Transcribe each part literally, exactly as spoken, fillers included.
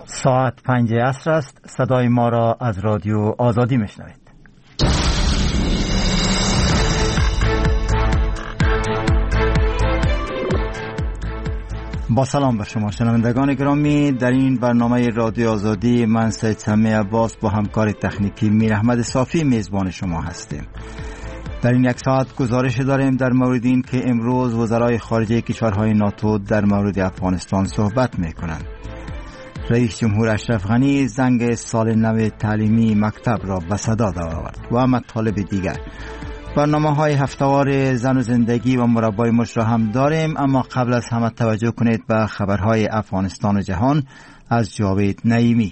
ساعت پنج عصر است. صدای ما را از رادیو آزادی میشنوید. با سلام به شما شنوندگان گرامی، در این برنامه رادیو آزادی من سید سمیع عباس با همکار تکنیکی میر احمد صافی میزبان شما هستیم. در این یک ساعت گزارش داریم در مورد این که امروز وزرای خارجه کشورهای ناتو در مورد افغانستان صحبت میکنند. رئیس جمهور اشرف غنی زنگ سال نو تعلیمی مکتب را به صدا درآورد و مطالب دیگر. برنامه های هفته‌وار زن و زندگی و مربای مش را هم داریم، اما قبل از همه توجه کنید به خبرهای افغانستان و جهان از جاوید نعیمی.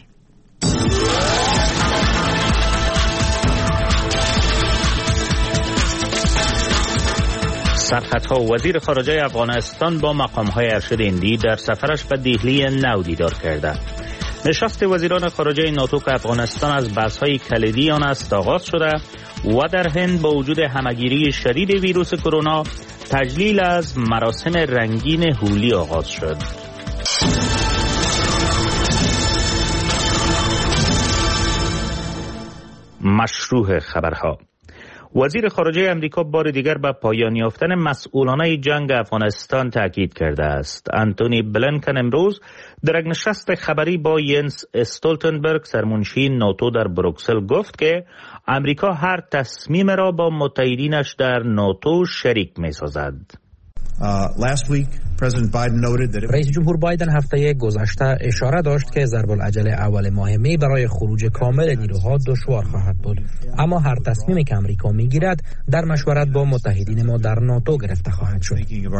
سرخطها وزیر خارجه افغانستان با مقام‌های ارشد هندی در سفرش به دهلی نو دیدار کرده. نشست وزیران خارجه ناتو که افغانستان از بحث‌های کلیدی آن است آغاز شده و در هند با وجود همگیری شدید ویروس کرونا تجلیل از مراسم رنگین هولی آغاز شد. مشروع خبرها. وزیر خارجه امریکا بار دیگر به پایان یافتن مسئولانه جنگ افغانستان تاکید کرده است. آنتونی بلینکن امروز در یک نشست خبری با ینس استولتنبرگ سرمنشی ناتو در بروکسل گفت که امریکا هر تصمیم را با متحدینش در ناتو شریک می سازد. رئیس جمهور بایدن هفته گذشته اشاره داشت که ضرب العجله اول ماه می برای خروج کامل نیروها دشوار خواهد بود، اما هر تصمیمی که امریکا میگیرد در مشورت با متحدین ما در ناتو گرفته خواهد شد.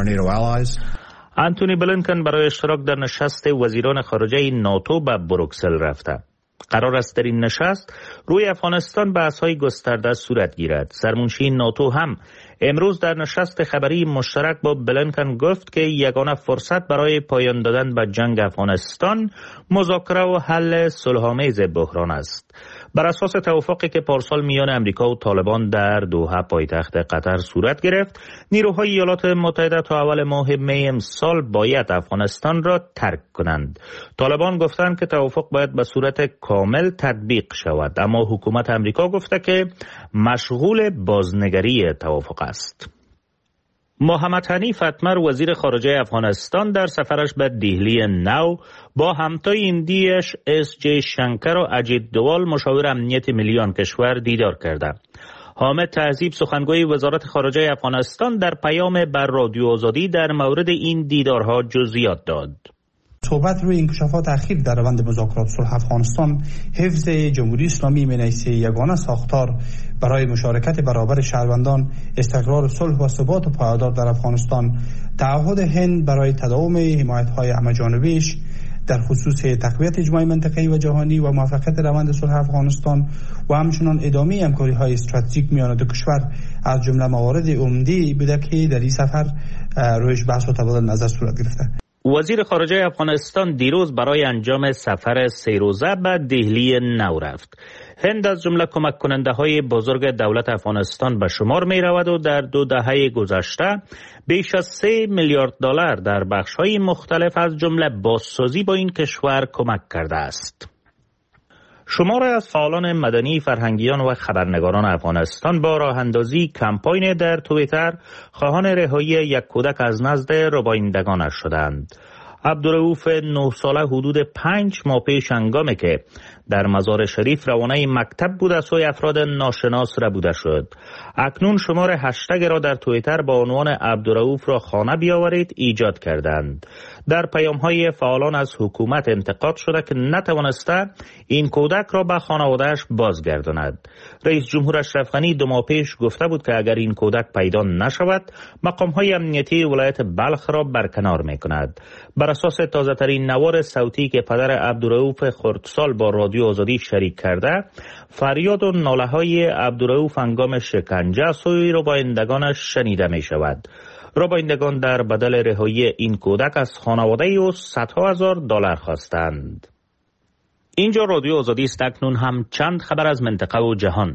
آنتونی بلینکن برای اشتراک در نشست وزیران خارجه ناتو به بروکسل رفته. قرار است در این نشست روی افغانستان بحث‌های گسترده صورت گیرد. سرمنشی ناتو هم امروز در نشست خبری مشترک با بلینکن گفت که یگانه فرصت برای پایان دادن به جنگ افغانستان مذاکره و حل صلح‌آمیز بحران است. بر اساس توافقی که پارسال میان امریکا و طالبان در دوحه پایتخت قطر صورت گرفت، نیروهای ایالات متحده تا اول ماه می امسال باید افغانستان را ترک کنند. طالبان گفتند که توافق باید به صورت کامل تطبیق شود، اما حکومت امریکا گفته که مشغول بازنگری توافق است. محمد حنیف اتمر وزیر خارجه افغانستان در سفرش به دهلی نو با همتای هندیش اس جی شنکر و اجیت دوال مشاور امنیت ملی آن کشور دیدار کرده. حامد تهذیب سخنگوی وزارت خارجه افغانستان در پیام بر رادیو آزادی در مورد این دیدارها جزئیات داد. صحبت روی انکشافات اخیر در روند مذاکرات صلح افغانستان، حفظ جمهوری اسلامی منیسه یگانه ساختار برای مشارکت برابر شهروندان، استقرار صلح و ثبات پایدار در افغانستان، تعهد هند برای تداوم حمایت‌های همه‌جانبه‌اش در خصوص تقویت اجماع منطقه‌ای و جهانی و موفقیت روند صلح افغانستان و همچنین ادامه همکاری‌های استراتژیک میان دو کشور از جمله موارد عمده بوده که در این سفر رویش بحث و تبادل نظر صورت گرفته. وزیر خارجه افغانستان دیروز برای انجام سفر سه روزه به دهلی نو رفت. هند از جمله کمک کننده های بزرگ دولت افغانستان به شمار می رود و در دو دهه گذشته بیش از سه میلیارد دلار در بخش های مختلف از جمله بازسازی با این کشور کمک کرده است. شماری از فعالان مدنی، فرهنگیان و خبرنگاران افغانستان با راه اندازی کمپاین در توییتر خواهان رهایی یک کودک از نزد ربایندگانش شدند. عبدالرؤوف نه ساله حدود پنج ماه پیش هنگامی که در مزار شریف روانه مکتب بود از سوی افراد ناشناس ربوده شد. اکنون شمار هشتگ را در توییتر با عنوان عبدالرؤوف را خانه بیاورید ایجاد کردند. در پیام‌های فعالان از حکومت انتقاد شده که نتوانسته این کودک را به خانواده‌اش بازگرداند. رئیس جمهور اشرف غنی دو ماه پیش گفته بود که اگر این کودک پیدا نشود، مقام‌های امنیتی ولایت بلخ را برکنار می‌کند. بر اساس تازه‌ترین نوار صوتی که پدر عبدالرؤوف خردسال با رادیو آزادی شریک کرده، فریاد و ناله‌های عبدالرؤوف هنگام شکنجه از سوی ربایندگانش شنیده می‌شود. ربایندگان در بدل رهایی این کودک از خانواده او صدها هزار دلار خواستند. اینجا رادیو آزادی است. اکنون هم چند خبر از منطقه و جهان.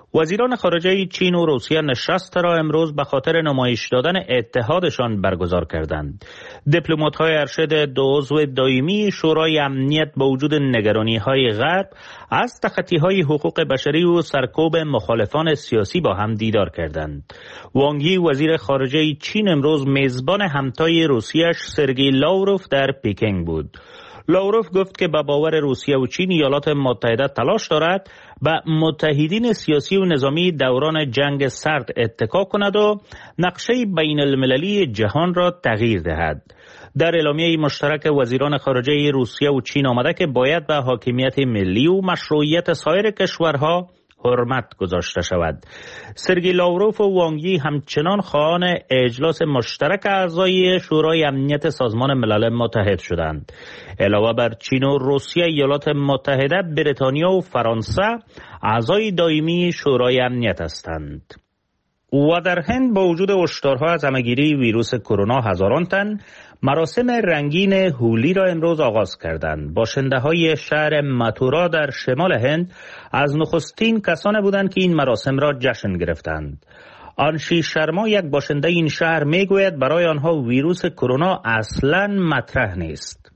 وزیران خارجه چین و روسیه نشست را امروز به خاطر نمایش دادن اتحادشان برگزار کردند. دیپلمات‌های ارشد دو عضو دائمی شورای امنیت با وجود نگرانی‌های غرب از تخطی‌های حقوق بشری و سرکوب مخالفان سیاسی با هم دیدار کردند. وانگ یی وزیر خارجه چین امروز میزبان همتای روسیه‌اش سرگئی لاوروف در پکینگ بود. لاوروف گفت که به باور روسیه و چین ایالات متحده تلاش دارد به متحدین سیاسی و نظامی دوران جنگ سرد اتکا کند و نقشه بین المللی جهان را تغییر دهد. در اعلامیه مشترک وزیران خارجه روسیه و چین آمده که باید به حاکمیت ملی و مشروعیت سایر کشورها حرمت گذاشته شود. سرگئی لاوروف و وانگ یی همچنان خواهان اجلاس مشترک اعضای شورای امنیت سازمان ملل متحد شدند. علاوه بر چین و روسیه، ایالات متحده، بریتانیا و فرانسه اعضای دائمی شورای امنیت هستند. و در هند با وجود هشدارها از همهگیری ویروس کرونا، هزاران تن مراسم رنگین هولی را امروز آغاز کردند. باشنده‌های شهر ماتورا در شمال هند از نخستین کسانی بودند که این مراسم را جشن گرفتند. آنشی شرما، یک باشنده این شهر، میگوید برای آنها ویروس کرونا اصلاً مطرح نیست.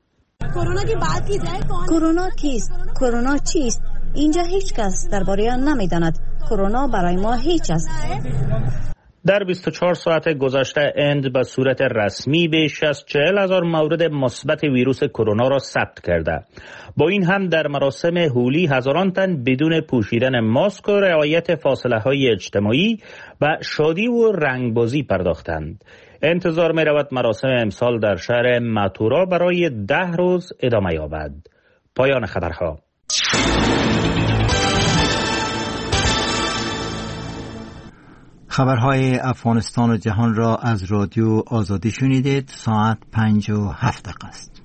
کرونا کیست؟ کرونا چیست؟ اینجا هیچ کس درباره آن نمیداند. کرونا برای ما هیچ است. در بیست و چهار ساعت گذشته هند به صورت رسمی بیش از چهل هزار مورد مثبت ویروس کرونا را ثبت کرده. با این هم در مراسم هولی هزاران تن بدون پوشیدن ماسک و رعایت فاصله های اجتماعی و شادی و رنگبازی پرداختند. انتظار می رود مراسم امسال در شهر ماتورا برای ده روز ادامه یابد. پایان خبرها. خبرهای افغانستان و جهان را از رادیو آزادی شنیدید. ساعت پنج و هفت دقیقه است.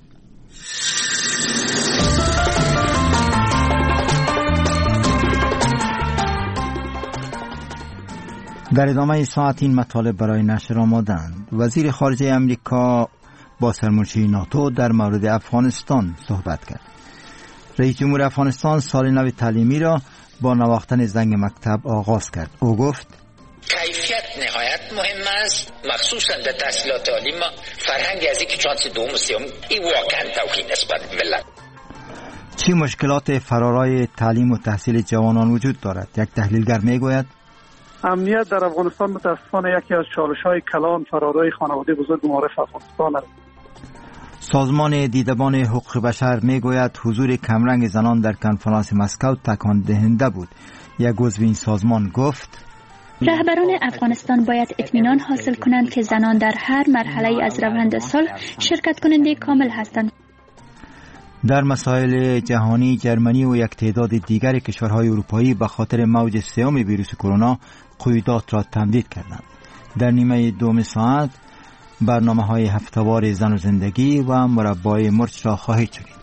در ادامه ساعت این مطالب برای نشر آمادند. وزیر خارجه امریکا با سرمنشی ناتو در مورد افغانستان صحبت کرد. رئیس جمهور افغانستان سال نو تعلیمی را با نواختن زنگ مکتب آغاز کرد. او گفت کیفیت نهایت مهم است، مخصوصا در تحصیلات عالی. ما فرهنگ از اینکه چانس دوم و سوم این واقعا توهین نسبت به ملت. چی مشکلات فرارای تعلیم و تحصیل جوانان وجود دارد؟ یک تحلیلگر میگوید امنیت در افغانستان متاسفانه یکی از چالش‌های کلان فرارای خانواده بزرگ معارف افغانستان است. سازمان دیدبان حقوق بشر میگوید حضور کمرنگ زنان در کنفرانس مسکو تکان دهنده بود. یک عضو این سازمان گفت رهبران افغانستان باید اطمینان حاصل کنند که زنان در هر مرحله از روند صلح شرکت کننده کامل هستند. در مسائل جهانی، جرمنی و یک تعداد دیگر کشورهای اروپایی به خاطر موج سوم ویروس کرونا قیودات را تمدید کردند. در نیمه دوم ساعت برنامه‌های هفته‌وار زن و زندگی و مربای مرچ را خواهید شنید.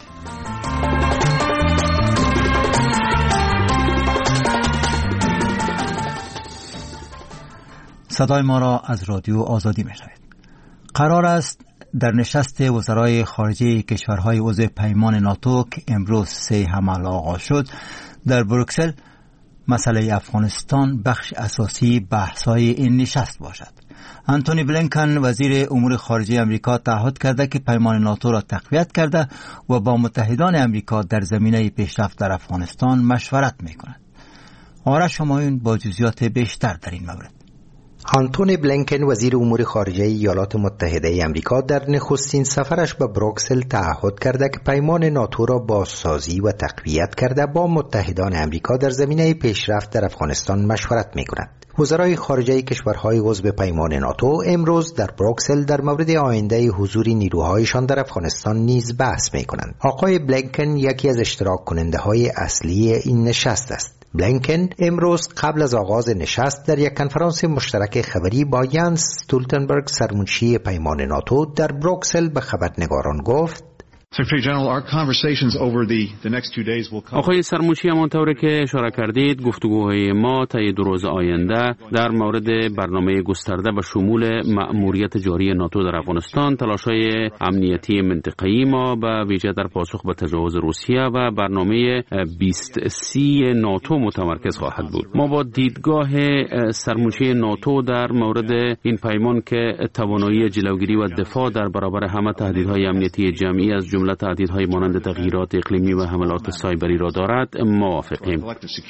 صدای ما را از رادیو آزادی میشنوید. قرار است در نشست وزرای خارجه کشورهای عضو پیمان ناتو که امروز سه حمل آغاز شد در بروکسل مسئله افغانستان بخش اساسی بحث‌های این نشست باشد. آنتونی بلینکن وزیر امور خارجه امریکا تعهد کرده که پیمان ناتو را تقویت کرده و با متحدان امریکا در زمینه پیشرفت در افغانستان مشورت می‌کند. آرش همایون با جزئیات بیشتر در این مورد. آنتونی بلینکن وزیر امور خارجه ایالات متحده آمریکا در نخستین سفرش به بروکسل تعهد کرده که پیمان ناتو را بازسازی و تقویت کرده با متحدان آمریکا در زمینه پیشرفت در افغانستان مشورت می‌کند. وزرای خارجه کشورهای عضو پیمان ناتو امروز در بروکسل در مورد آینده حضور نیروهایشان در افغانستان نیز بحث می‌کنند. آقای بلینکن یکی از اشتراک کننده های اصلی این نشست است. بلینکن امروز قبل از آغاز نشست در یک کنفرانس مشترک خبری با یانس استولتنبرگ سرمنشی پیمان ناتو در بروکسل به خبرنگاران گفت آقای سرموشی، همانطور که اشاره کردید، گفتگوهای ما طی دو روز آینده در مورد برنامه گسترده و شمول مأموریت جاری ناتو در افغانستان، تلاش‌های امنیتی منطقه‌ای ما به ویژه در پاسخ به تجاوز روسیه و برنامه بیست سی ناتو متمرکز خواهد بود. ما با دیدگاه سرموشی ناتو در مورد این پیمان که توانایی جلوگیری و دفاع در برابر همه تهدیدهای امنیتی جمعی از جمله تهدیدهای مانند تغییرات اقلیمی و حملات سایبری را دارد موافقیم.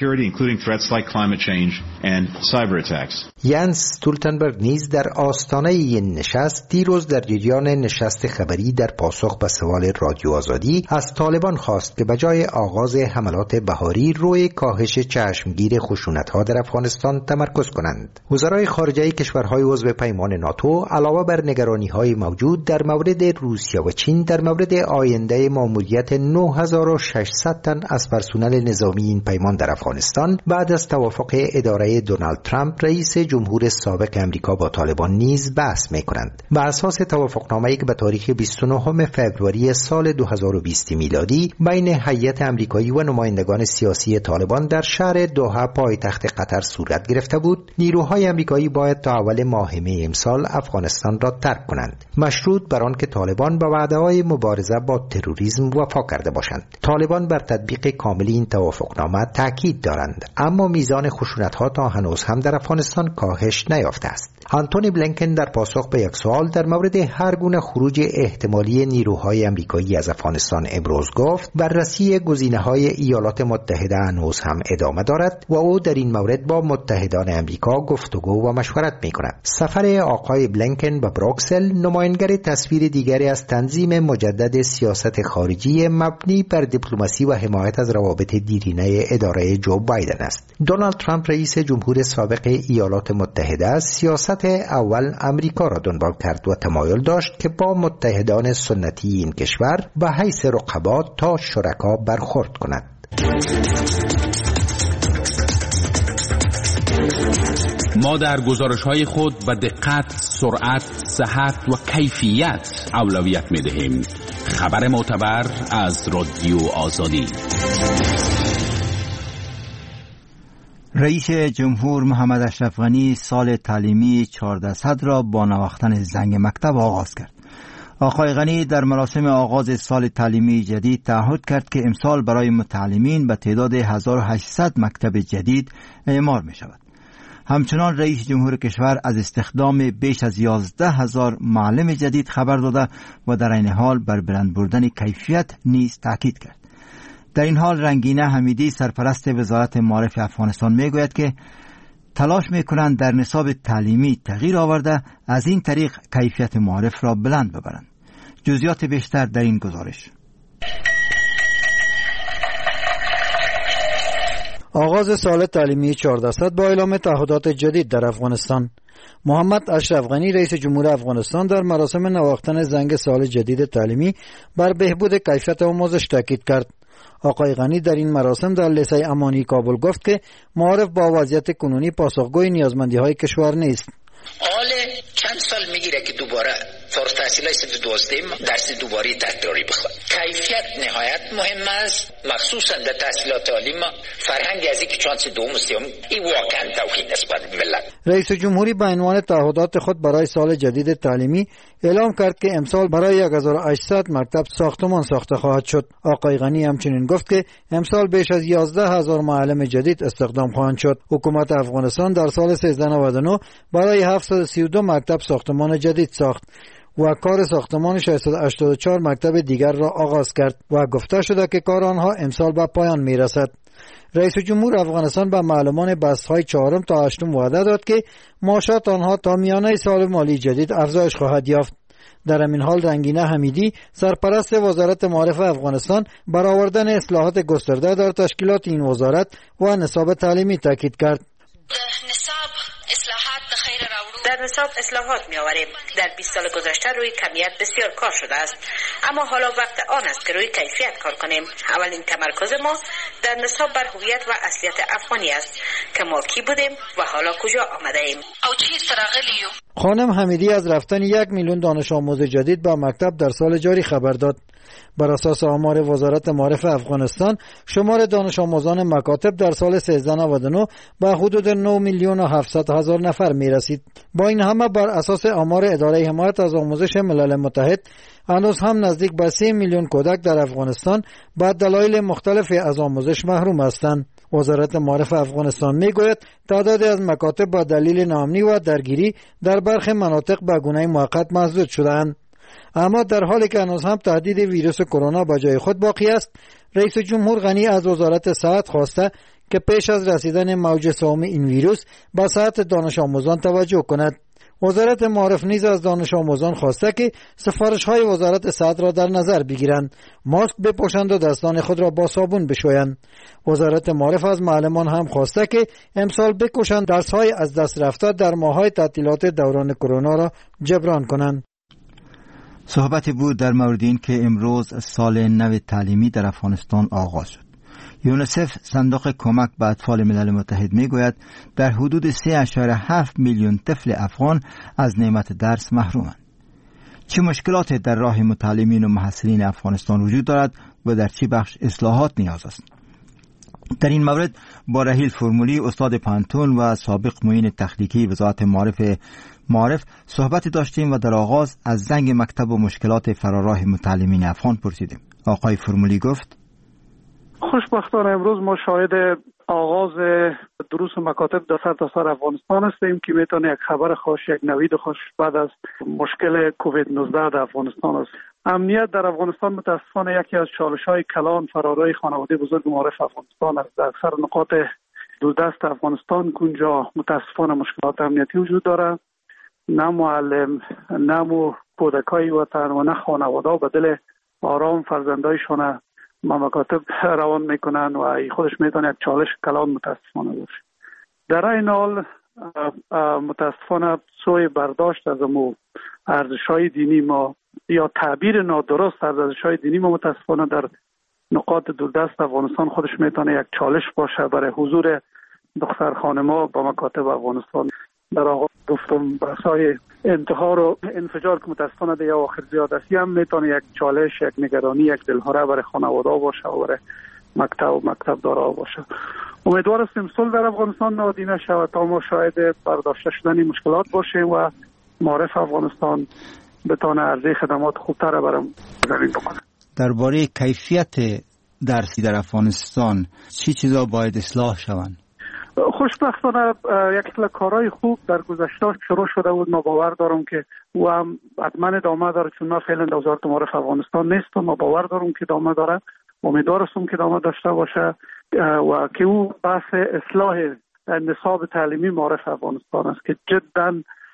ینس استولتنبرگ نیز در آستانه این نشست دیروز در جریان نشست خبری در پاسخ به سوال رادیو آزادی از طالبان خواست که بجای آغاز حملات بهاری روی کاهش چشمگیر خشونت‌ها در افغانستان تمرکز کنند. وزرای خارجه کشورهای عضو پیمان ناتو علاوه بر نگرانی‌های موجود در مورد روسیه و چین در مورد آینده ماموریت نه هزار و ششصد تن از پرسنل نظامی این پیمان در افغانستان بعد از توافق اداره دونالد ترامپ رئیس جمهور سابق امریکا با طالبان نیز بحث می‌کنند. بر اساس توافقنامه‌ای که به تاریخ بیست و نهم فوریه سال دو هزار و بیست میلادی بین هیئت امریکایی و نمایندگان سیاسی طالبان در شهر دوحه پایتخت قطر صورت گرفته بود، نیروهای امریکایی باید تا اول ماه می امسال افغانستان را ترک کنند، مشروط بر آن که طالبان به وعده‌های مبارزه با تروریسم وفا کرده باشند. طالبان بر تطبیق کامل این توافقنامه تاکید دارند، اما میزان خشونت‌ها تا هنوز هم در افغانستان کاهش نیافته است. آنتونی بلینکن در پاسخ به یک سوال در مورد هر گونه خروج احتمالی نیروهای امریکایی از افغانستان امروز گفت بررسی گزینه‌های ایالات متحده هنوز هم ادامه دارد و او در این مورد با متحدان امریکا گفتگو و مشورت می‌کند. سفر آقای بلینکن به بروکسل نمایانگر تصویر دیگری از تنظیم مجدد سیاست خارجی مبنی بر دیپلماسی و حمایت از روابط دیرینه اداره جو بایدن است. دونالد ترامپ رئیس جمهور سابق ایالات متحده سیاست اول امریکا را دنبال کرد و تمایل داشت که با متحدان سنتی این کشور به حیث رقبا تا شرکا برخورد کند. ما در گزارش‌های خود به دقت، سرعت، صحت و کیفیت اولویت می‌دهیم. خبر معتبر از رادیو آزادی. رئیس جمهور محمد اشرف غنی سال تعلیمی چهاردهصد را با نواختن زنگ مکتب آغاز کرد. آقای غنی در مراسم آغاز سال تعلیمی جدید تعهد کرد که امسال برای متعلمین به تعداد هزار و هشتصد مکتب جدید اعمار می شود. همچنان رئیس جمهور کشور از استخدام بیش از یازده هزار معلم جدید خبر داده و در این حال بر بلند بردن کیفیت نیز تاکید کرد. در این حال رنگینه حمیدی سرپرست وزارت معارف افغانستان می گوید که تلاش می کنند در نصاب تعلیمی تغییر آورده از این طریق کیفیت معارف را بلند ببرند. جزئیات بیشتر در این گزارش. آغاز سال تعلیمی چهاردهصد با اعلام تعهدات جدید در افغانستان. محمد اشرف غنی رئیس جمهور افغانستان در مراسم نواختن زنگ سال جدید تعلیمی بر بهبود کیفیت آموزش تاکید کرد. آقای غنی در این مراسم در لیسه امانی کابل گفت که معارف با وضعیت کنونی پاسخگوی نیازمندی‌های کشور نیست. حال چند سال میگیره که دوباره فارغ التحصیلای صف دوازدهم درس دوباره تکراری بخواد. کیفیت نهایت مهم است، مخصوصا در تحصیلات عالی ما فرهنگ از اینکه چانس دوم و سوم این واقعا توهین نسبت به ملت. رئیس جمهوری به عنوان تعهدات خود برای سال جدید تعلیمی اعلام کرد که امسال برای یک هزار و هشتصد مکتب ساختمان ساخته خواهد شد. آقای غنی همچنین گفت که امسال بیش از یازده هزار معلم جدید استخدام خواهند شد. حکومت افغانستان در سال سیزده نود و نه برای هفتصد و سی و دو مکتب ساختمان جدید ساخت و کار ساختمان ششصد و هشتاد و چهار مکتب دیگر را آغاز کرد و گفته شده که کار آنها امسال به پایان میرسد. رئیس جمهور افغانستان به معلمان بست‌های چهارم تا هشتم وعده داد که معاشات آنها تا میانه سال مالی جدید افزایش خواهد یافت. در همین حال رنگینه حمیدی سرپرست وزارت معارف افغانستان بر آوردن اصلاحات گسترده در تشکیلات این وزارت و نصاب تعلیمی تاکید کرد. در نصاب اصلاحات می آوریم. در بیست سال گذشته روی کمیت بسیار کار شده است، اما حالا وقت آن است که روی کیفیت کار کنیم. اولین تمرکز ما در نصاب بر هویت و اصلیت افغانی است که ما کی بودیم و حالا کجا آمده ایم. او چی خانم حمیدی از رفتن یک میلیون دانش آموز جدید به مکتب در سال جاری خبر داد. بر اساس آمار وزارت معارف افغانستان، شمار دانش آموزان مکاتب در سال سیزده نود و نه به حدود نه میلیون و هفتصد هزار نفر می رسید. با این همه بر اساس آمار اداره حمایت از آموزش ملل متحد، هنوز هم نزدیک به سه میلیون کودک در افغانستان به دلایل مختلفی از آموزش محروم هستند. وزارت معارف افغانستان میگوید تعدادی از مکاتب با دلیل ناامنی و درگیری در برخی مناطق به گونه موقت مسدود شدند. اما در حالی که هنوز هم تهدید ویروس کرونا با جای خود باقی است، رئیس جمهور غنی از وزارت صحت خواسته که پیش از رسیدن موج سوم این ویروس به صحت دانش آموزان توجه کند. وزارت معارف نیز از دانش آموزان خواسته که سفارش‌های وزارت صحت را در نظر بگیرند، ماسک بپوشند و دستان خود را با صابون بشویند. وزارت معارف از معلمان هم خواسته که امسال بکوشند درس‌های از دست رفته در ماه‌های تعطیلات دوران کرونا را جبران کنند. صحبتی بود در مورد این که امروز سال نو تعلیمی در افغانستان آغاز شد. یونیسف صندوق کمک به اطفال ملل متحد میگوید در حدود سه اشاره هفت میلیون طفل افغان از نعمت درس محرومند. چه مشکلاتی در راه متعلمین و محصلین افغانستان وجود دارد و در چه بخش اصلاحات نیاز است؟ در این مورد با رحیل فرمولی استاد پانتون و سابق معین تخنیکی وزارت معارف معارف صحبت داشتیم و در آغاز از زنگ مکتب و مشکلات فراراه متعلمین افغان پرسیدیم. آقای فرمولی گفت: خوشبختانه امروز ما شاهد آغاز دروس مکاتب در سرتاسر افغانستان هستیم که میتونه یک خبر خوش، یک نوید خوش بعد از مشکل کووید نوزده در افغانستان است. امنیت در افغانستان متاسفانه یکی از چالش‌های کلان فرارای خانواده بزرگ معارف افغانستان است. در اکثر نقاط دوردست افغانستان کنجا متاسفانه مشکلات امنیتی وجود دارد. نه معلم، نه مو کودکای وطن و نه خانواده به دل آرام فرزندایشان ما مکاتب روان میکنن و ای خودش میتونه یک چالش کلان متاسفانه باشه. در این حال متاسفانه سوی برداشت از امو ارزش‌های دینی ما یا تعبیر نادرست از ارزش‌های دینی ما متاسفانه در نقاط دوردست افغانستان خودش میتونه یک چالش باشه برای حضور دختر خانم‌ها با مکاتب افغانستان. در آغاز گفتم بحث‌های انتحار و انفجار که متاسفانه در آخر زیادتی هم میتونه یک چالش، یک نگرانی، یک دلهره برای خانواده باشه و برای مکتب و مکتب دارا باشه. امیدوار هستیم صلح در افغانستان نادیده شود تا ما شاهد برداشته شدن مشکلات باشیم و معارف افغانستان بتونه عرضه خدمات خوبتر برام زمین بکنه. درباره کیفیت درسی در افغانستان چی چیزا باید اصلاح شوند؟ خوشبختانه یک سری کارهای خوب در گذشته شروع شده بود. ما باور دارم که او هم حتما ادامه داره، چون ما فعلا در وزارت معارف افغانستان نیستم. ما باور دارم که ادامه داره، امیدوار هستم که ادامه داشته باشه و که او بحث اصلاح نصاب تعلیمی معارف افغانستان است که جدا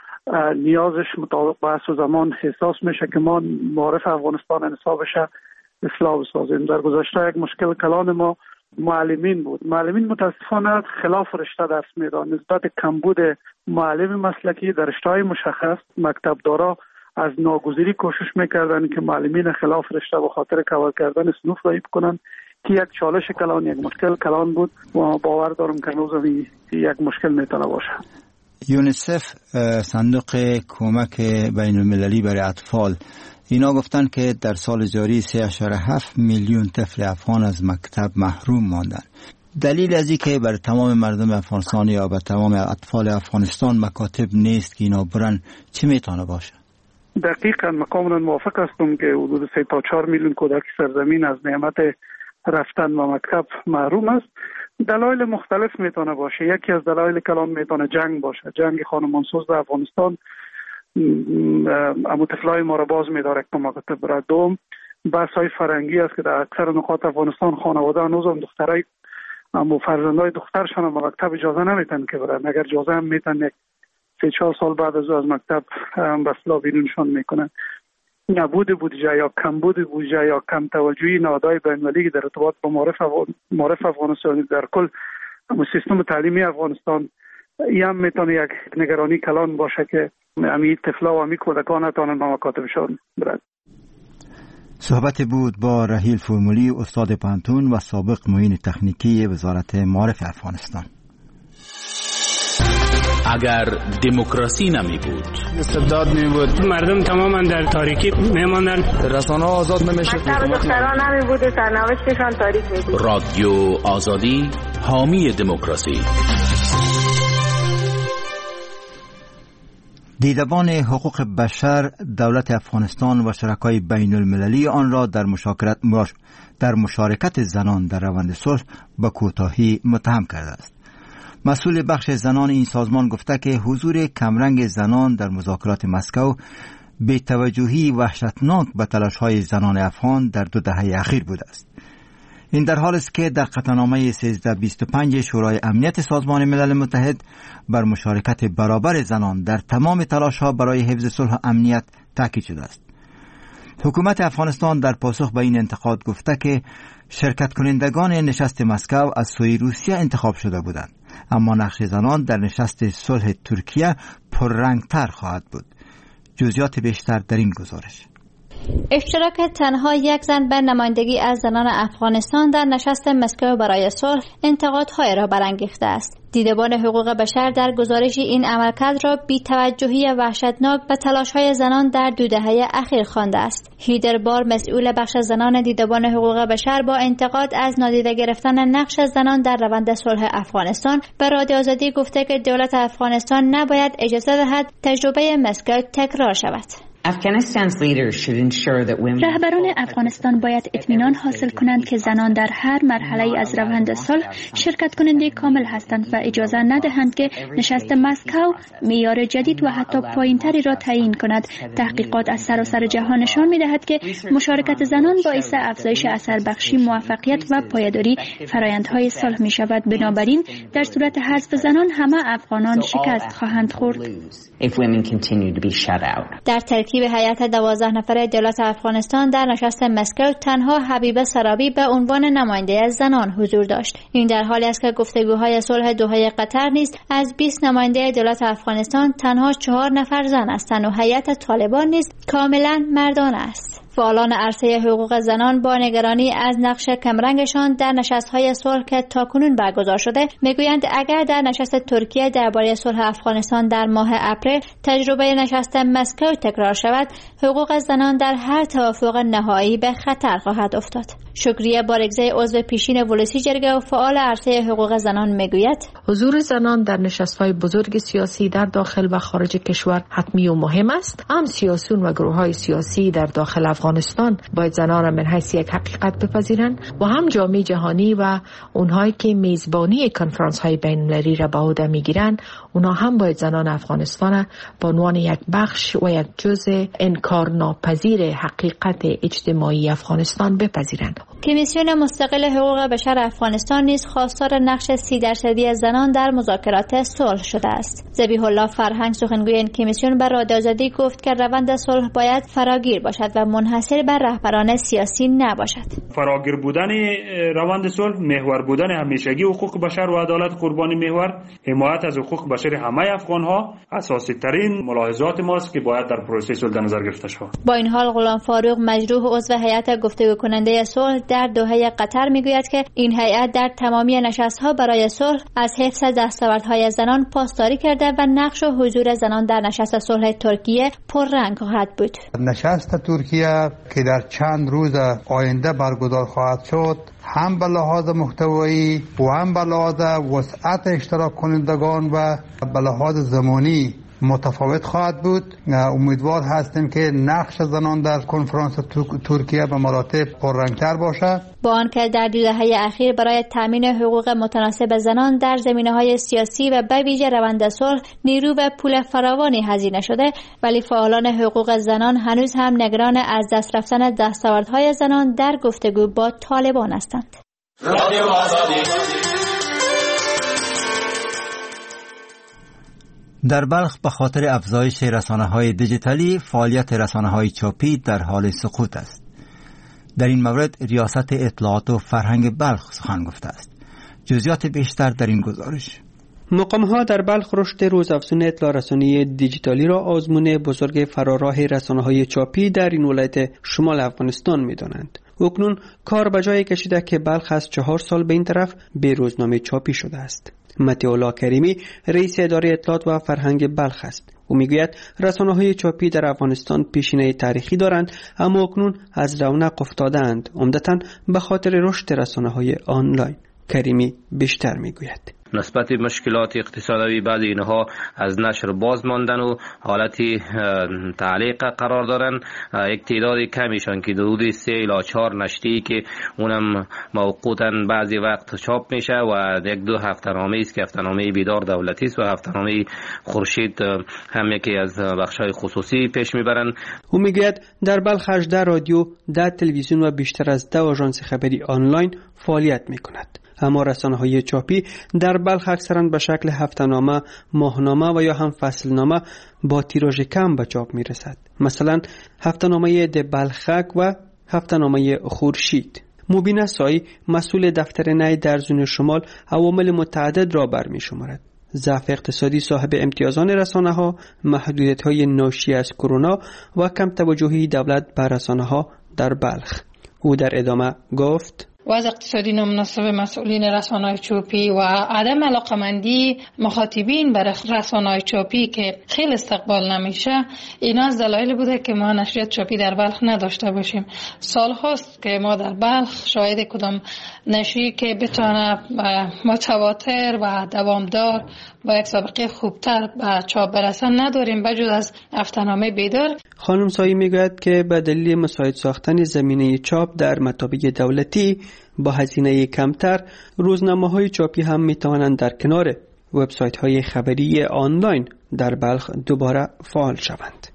نیازش مطابق بحث و زمان احساس میشه که ما معارف افغانستان نصابش اصلاح بسازیم. در گذشته یک مشکل کلان ما معلمین بود. معلمین متاسفانه خلاف رشته درس میدن. نسبت کمبود معلم مسلکی در رشته‌های مشخص مکتب دارا از ناگزیری کوشش میکردن که معلمین خلاف رشته به خاطر کاور کردن صنوف رایب کنن که یک چالش کلان، یک مشکل کلان بود و باور دارم که هنوز یک مشکل میتونه باشه. یونیسف صندوق کمک بین المللی برای اطفال اینا گفتن که در سال جاری سه اشاره هفت میلیون طفل افغان از مکتب محروم ماندن. دلیل از این که بر تمام مردم افغانستان یا بر تمام اطفال افغانستان مکاتب نیست که اینا برن چی میتونه باشه؟ دقیقاً مکاملا موافق هستم که حدود سه تا چهار میلیون کودک سرزمین از نعمت رفتن به مکتب محروم است. دلایل مختلف میتونه باشه. یکی از دلایل کلان میتونه جنگ باشه. جنگ خانمانسوز در افغانستان امو طفلای ما را باز میداره که مکاتب برای. دوم بحث های فرنگی است که در اکثر نقاط افغانستان خانواده هنوز هم دخترای امو فرزندای دخترشان به مکتب اجازه نمیتن که برن. اگر اجازه هم میتن یک سه چهار سال بعد از از مکتب به اصطلاح بیرونشان میکنن. نبود بودجه یا کمبود بودجه یا کم توجهی نهادهای بین‌المللی در ارتباط با معارف معارف افغانستان در کل سیستم تعلیمی افغانستان این هم میتونه یک نگرانی کلان باشه که امی طفلا و امی کودکان نتوانند به مکاتبشان برند. صحبت بود با رحیل فرمولی استاد پانتون و سابق معین تکنیکی وزارت معارف افغانستان. اگر دموکراسی نمی بود، استبداد می بود، مردم تماما در تاریکی می ماندن، رسانه آزاد نمی شد، دختران نمی بود، سرنوشتشان تاریک می بود. رادیو آزادی حامی دموکراسی. دیدبان حقوق بشر دولت افغانستان و شرکای بین المللی آن را در مشارکت در مشارکت زنان در روند صلح به کوتاهی متهم کرده است. مسئول بخش زنان این سازمان گفته که حضور کمرنگ زنان در مذاکرات مسکو بی‌توجهی وحشتناک به تلاش‌های زنان افغان در دو دهه اخیر بوده است. این در حالی است که در قطعنامه سیزده بیست و پنج شورای امنیت سازمان ملل متحد بر مشارکت برابر زنان در تمام تلاش‌ها برای حفظ صلح و امنیت تاکید شده است. حکومت افغانستان در پاسخ به این انتقاد گفته که شرکت کنندگان نشست مسکو از سوی روسیه انتخاب شده بودند، اما نقش زنان در نشست صلح ترکیه پررنگتر خواهد بود. جزئیات بیشتر در این گزارش. اشتراک تنها یک زن به نمایندگی از زنان افغانستان در نشست مسکو برای صلح انتقادهای را برانگیخته است. دیدبان حقوق بشر در گزارشی این عملکرد را بی‌توجهی وحشتناک به تلاش‌های زنان در دو دهه اخیر خوانده است. هیدر بار، مسئول بخش زنان دیدبان حقوق بشر، با انتقاد از نادیده گرفتن نقش زنان در روند صلح افغانستان به رادیو آزادی گفته که دولت افغانستان نباید اجازه دهد تجربه مسکو تکرار شود. رهبران افغانستان باید اطمینان حاصل کنند که زنان در هر مرحله از روند صلح شرکت کننده کامل هستند و اجازه ندهند که نشست مسکو معیار جدید و حتی پایینتری را تعیین کند. تحقیقات از سراسر جهان نشان می‌دهد که مشارکت زنان باعث افزایش اثر بخشی، موفقیت و پایداری فرآیندهای صلح می‌شود. بنابراین در صورت حذف زنان همه افغانان شکست خواهند خورد. در ترکیب هیئت دوازده نفره دولت افغانستان در نشست مسکو تنها حبیبه سرابی به عنوان نماینده زنان حضور داشت. این در حالی است که گفتگوهای صلح دوحه قطر نیز از بیست نماینده دولت افغانستان تنها چهار نفر زن هستند و هیئت طالبان نیز کاملا مردان است. فعالان عرصه حقوق زنان با نگرانی از نقش کمرنگشان در نشست‌های صلح که تاکنون برگزار شده میگویند اگر در نشست ترکیه درباره صلح افغانستان در ماه اپریل تجربه نشست مسکو تکرار شود، حقوق زنان در هر توافق نهایی به خطر خواهد افتاد. شکریه بارگزی، عضو پیشین ولسی جرگه و فعال عرصه حقوق زنان میگوید حضور زنان در نشست‌های بزرگ سیاسی در داخل و خارج کشور حتمی و مهم است. هم سیاسیون و گروه‌های سیاسی در داخل افغانستان باید زنان را من حیث یک حقیقت بپذیرند و هم جامعه جهانی و اونهایی که میزبانی کنفرانس‌های بین‌المللی را به عهده میگیرند، اونها هم باید زنان افغانستان به عنوان یک بخش و یک جزء انکارناپذیر حقیقت اجتماعی افغانستان بپذیرند. کمیسیون مستقل حقوق بشر افغانستان نیز خواستار نقش سی درصدی زنان در مذاکرات صلح شده است. ذبیح الله فرهنگ، سخنگوی این کمیسیون، بر رادیو آزادی گفت که روند صلح باید فراگیر باشد و منحصر بر رهبران سیاسی نباشد. فراگیر بودن روند صلح، محور بودن همیشگی حقوق بشر و عدالت قربانی محور، حمایت از حقوق بشر همه افغان‌ها اساسی ترین ملاحظات ماست که باید در پروسه صلح در نظر گرفته شود. با این حال غلام فاروق مجروح، عضو هیئت گفتگو کننده صلح در دوحه قطر میگوید که این هیئت در تمامی نشست‌ها برای صلح از حفظ دستاوردهای زنان پاسداری کرده و نقش و حضور زنان در نشست صلح ترکیه پررنگ خواهد بود. نشست ترکیه که در چند روز آینده برگزار خواهد شد، هم به لحاظ محتوایی و هم به لحاظ وسعت اشتراک کنندگان و به لحاظ زمانی متفاوت خواهد بود. امیدوار هستیم که نقش زنان در کنفرانس ترکیه به مراتب پررنگتر باشد. با آنکه در دو دهه اخیر برای تامین حقوق متناسب زنان در زمینه‌های سیاسی و به ویژه روند صلح نیرو و پول فراوانی هزینه شده، ولی فعالان حقوق زنان هنوز هم نگران از دست رفتن دستاوردهای زنان در گفتگو با طالبان هستند. در بلخ به خاطر افزایش رسانه‌های دیجیتالی، فعالیت رسانه‌های چاپی در حال سقوط است. در این مورد ریاست اطلاعات و فرهنگ بلخ سخن گفته است. جزئیات بیشتر در این گزارش. مقام‌ها در بلخ رشد روزافزون اطلاع رسانی دیجیتالی را آزمون بزرگ فراراه رسانه‌های چاپی در این ولایت شمال افغانستان می‌دانند. اکنون کار به جای کشیده که بلخ از چهار سال به این طرف به روزنامه چاپی شده است. متی‌الله کریمی رئیس اداره اطلاعات و فرهنگ بلخ است. او میگوید رسانه‌های چاپی در افغانستان پیشینه تاریخی دارند، اما اکنون از رونق افتادند، عمدتاً به خاطر رشد رسانه‌های آنلاین. کریمی بیشتر میگوید نسبت مشکلات اقتصادی بعد اینها از نشر باز ماندن و حالتی تعلیق قرار دارن. یک تعداد کمیشان که حدود سه الی چهار نشریه‌ای که اونم موقوتا بعضی وقت چاپ میشه و یک دو هفته‌نامه است که هفته‌نامه بیدار دولتی است و هفته‌نامه خورشید هم یکی از بخش‌های خصوصی پیش میبرن. او میگوید در بلخ هجده رادیو، ده تلویزیون و بیشتر از ده آژانس خبری آنلاین فعالیت میکند. اما رسانه‌های چاپی در بلخ اکثراً به شکل هفته‌نامه، ماهنامه و یا هم فصلنامه با تیراژ کم به چاپ میرسد. مثلا هفته‌نامه د بلخک و هفته‌نامه خورشید. مبین سایی مسئول دفتر نی در زون شمال عوامل متعدد را برمی شمارد. ضعف اقتصادی صاحب امتیازان رسانه‌ها، محدودیت‌های ناشی از کرونا و کم توجهی دولت بر رسانه‌ها در بلخ. او در ادامه گفت: وضع اقتصادی نامناسب مسئولین رسانه‌های چاپی و عدم علاقمندی مخاطبین برای رسانه‌های چاپی که خیلی استقبال نمیشه، اینا از دلایل بوده که ما نشریات چاپی در بلخ نداشته باشیم. سال هاست که ما در بلخ شاهد کدام نشری که بتونه متواتر و دوامدار با یک سابقه خوبتر به چاپ برسن نداریم بجز از هفته‌نامه بیدار. خانم سایی میگوید که به دلیل مساعد ساختن زمینه چاپ در مطابع دولتی با هزینه کمتر، روزنامه‌های چاپی هم میتوانند در کنار وبسایت‌های خبری آنلاین در بلخ دوباره فعال شوند.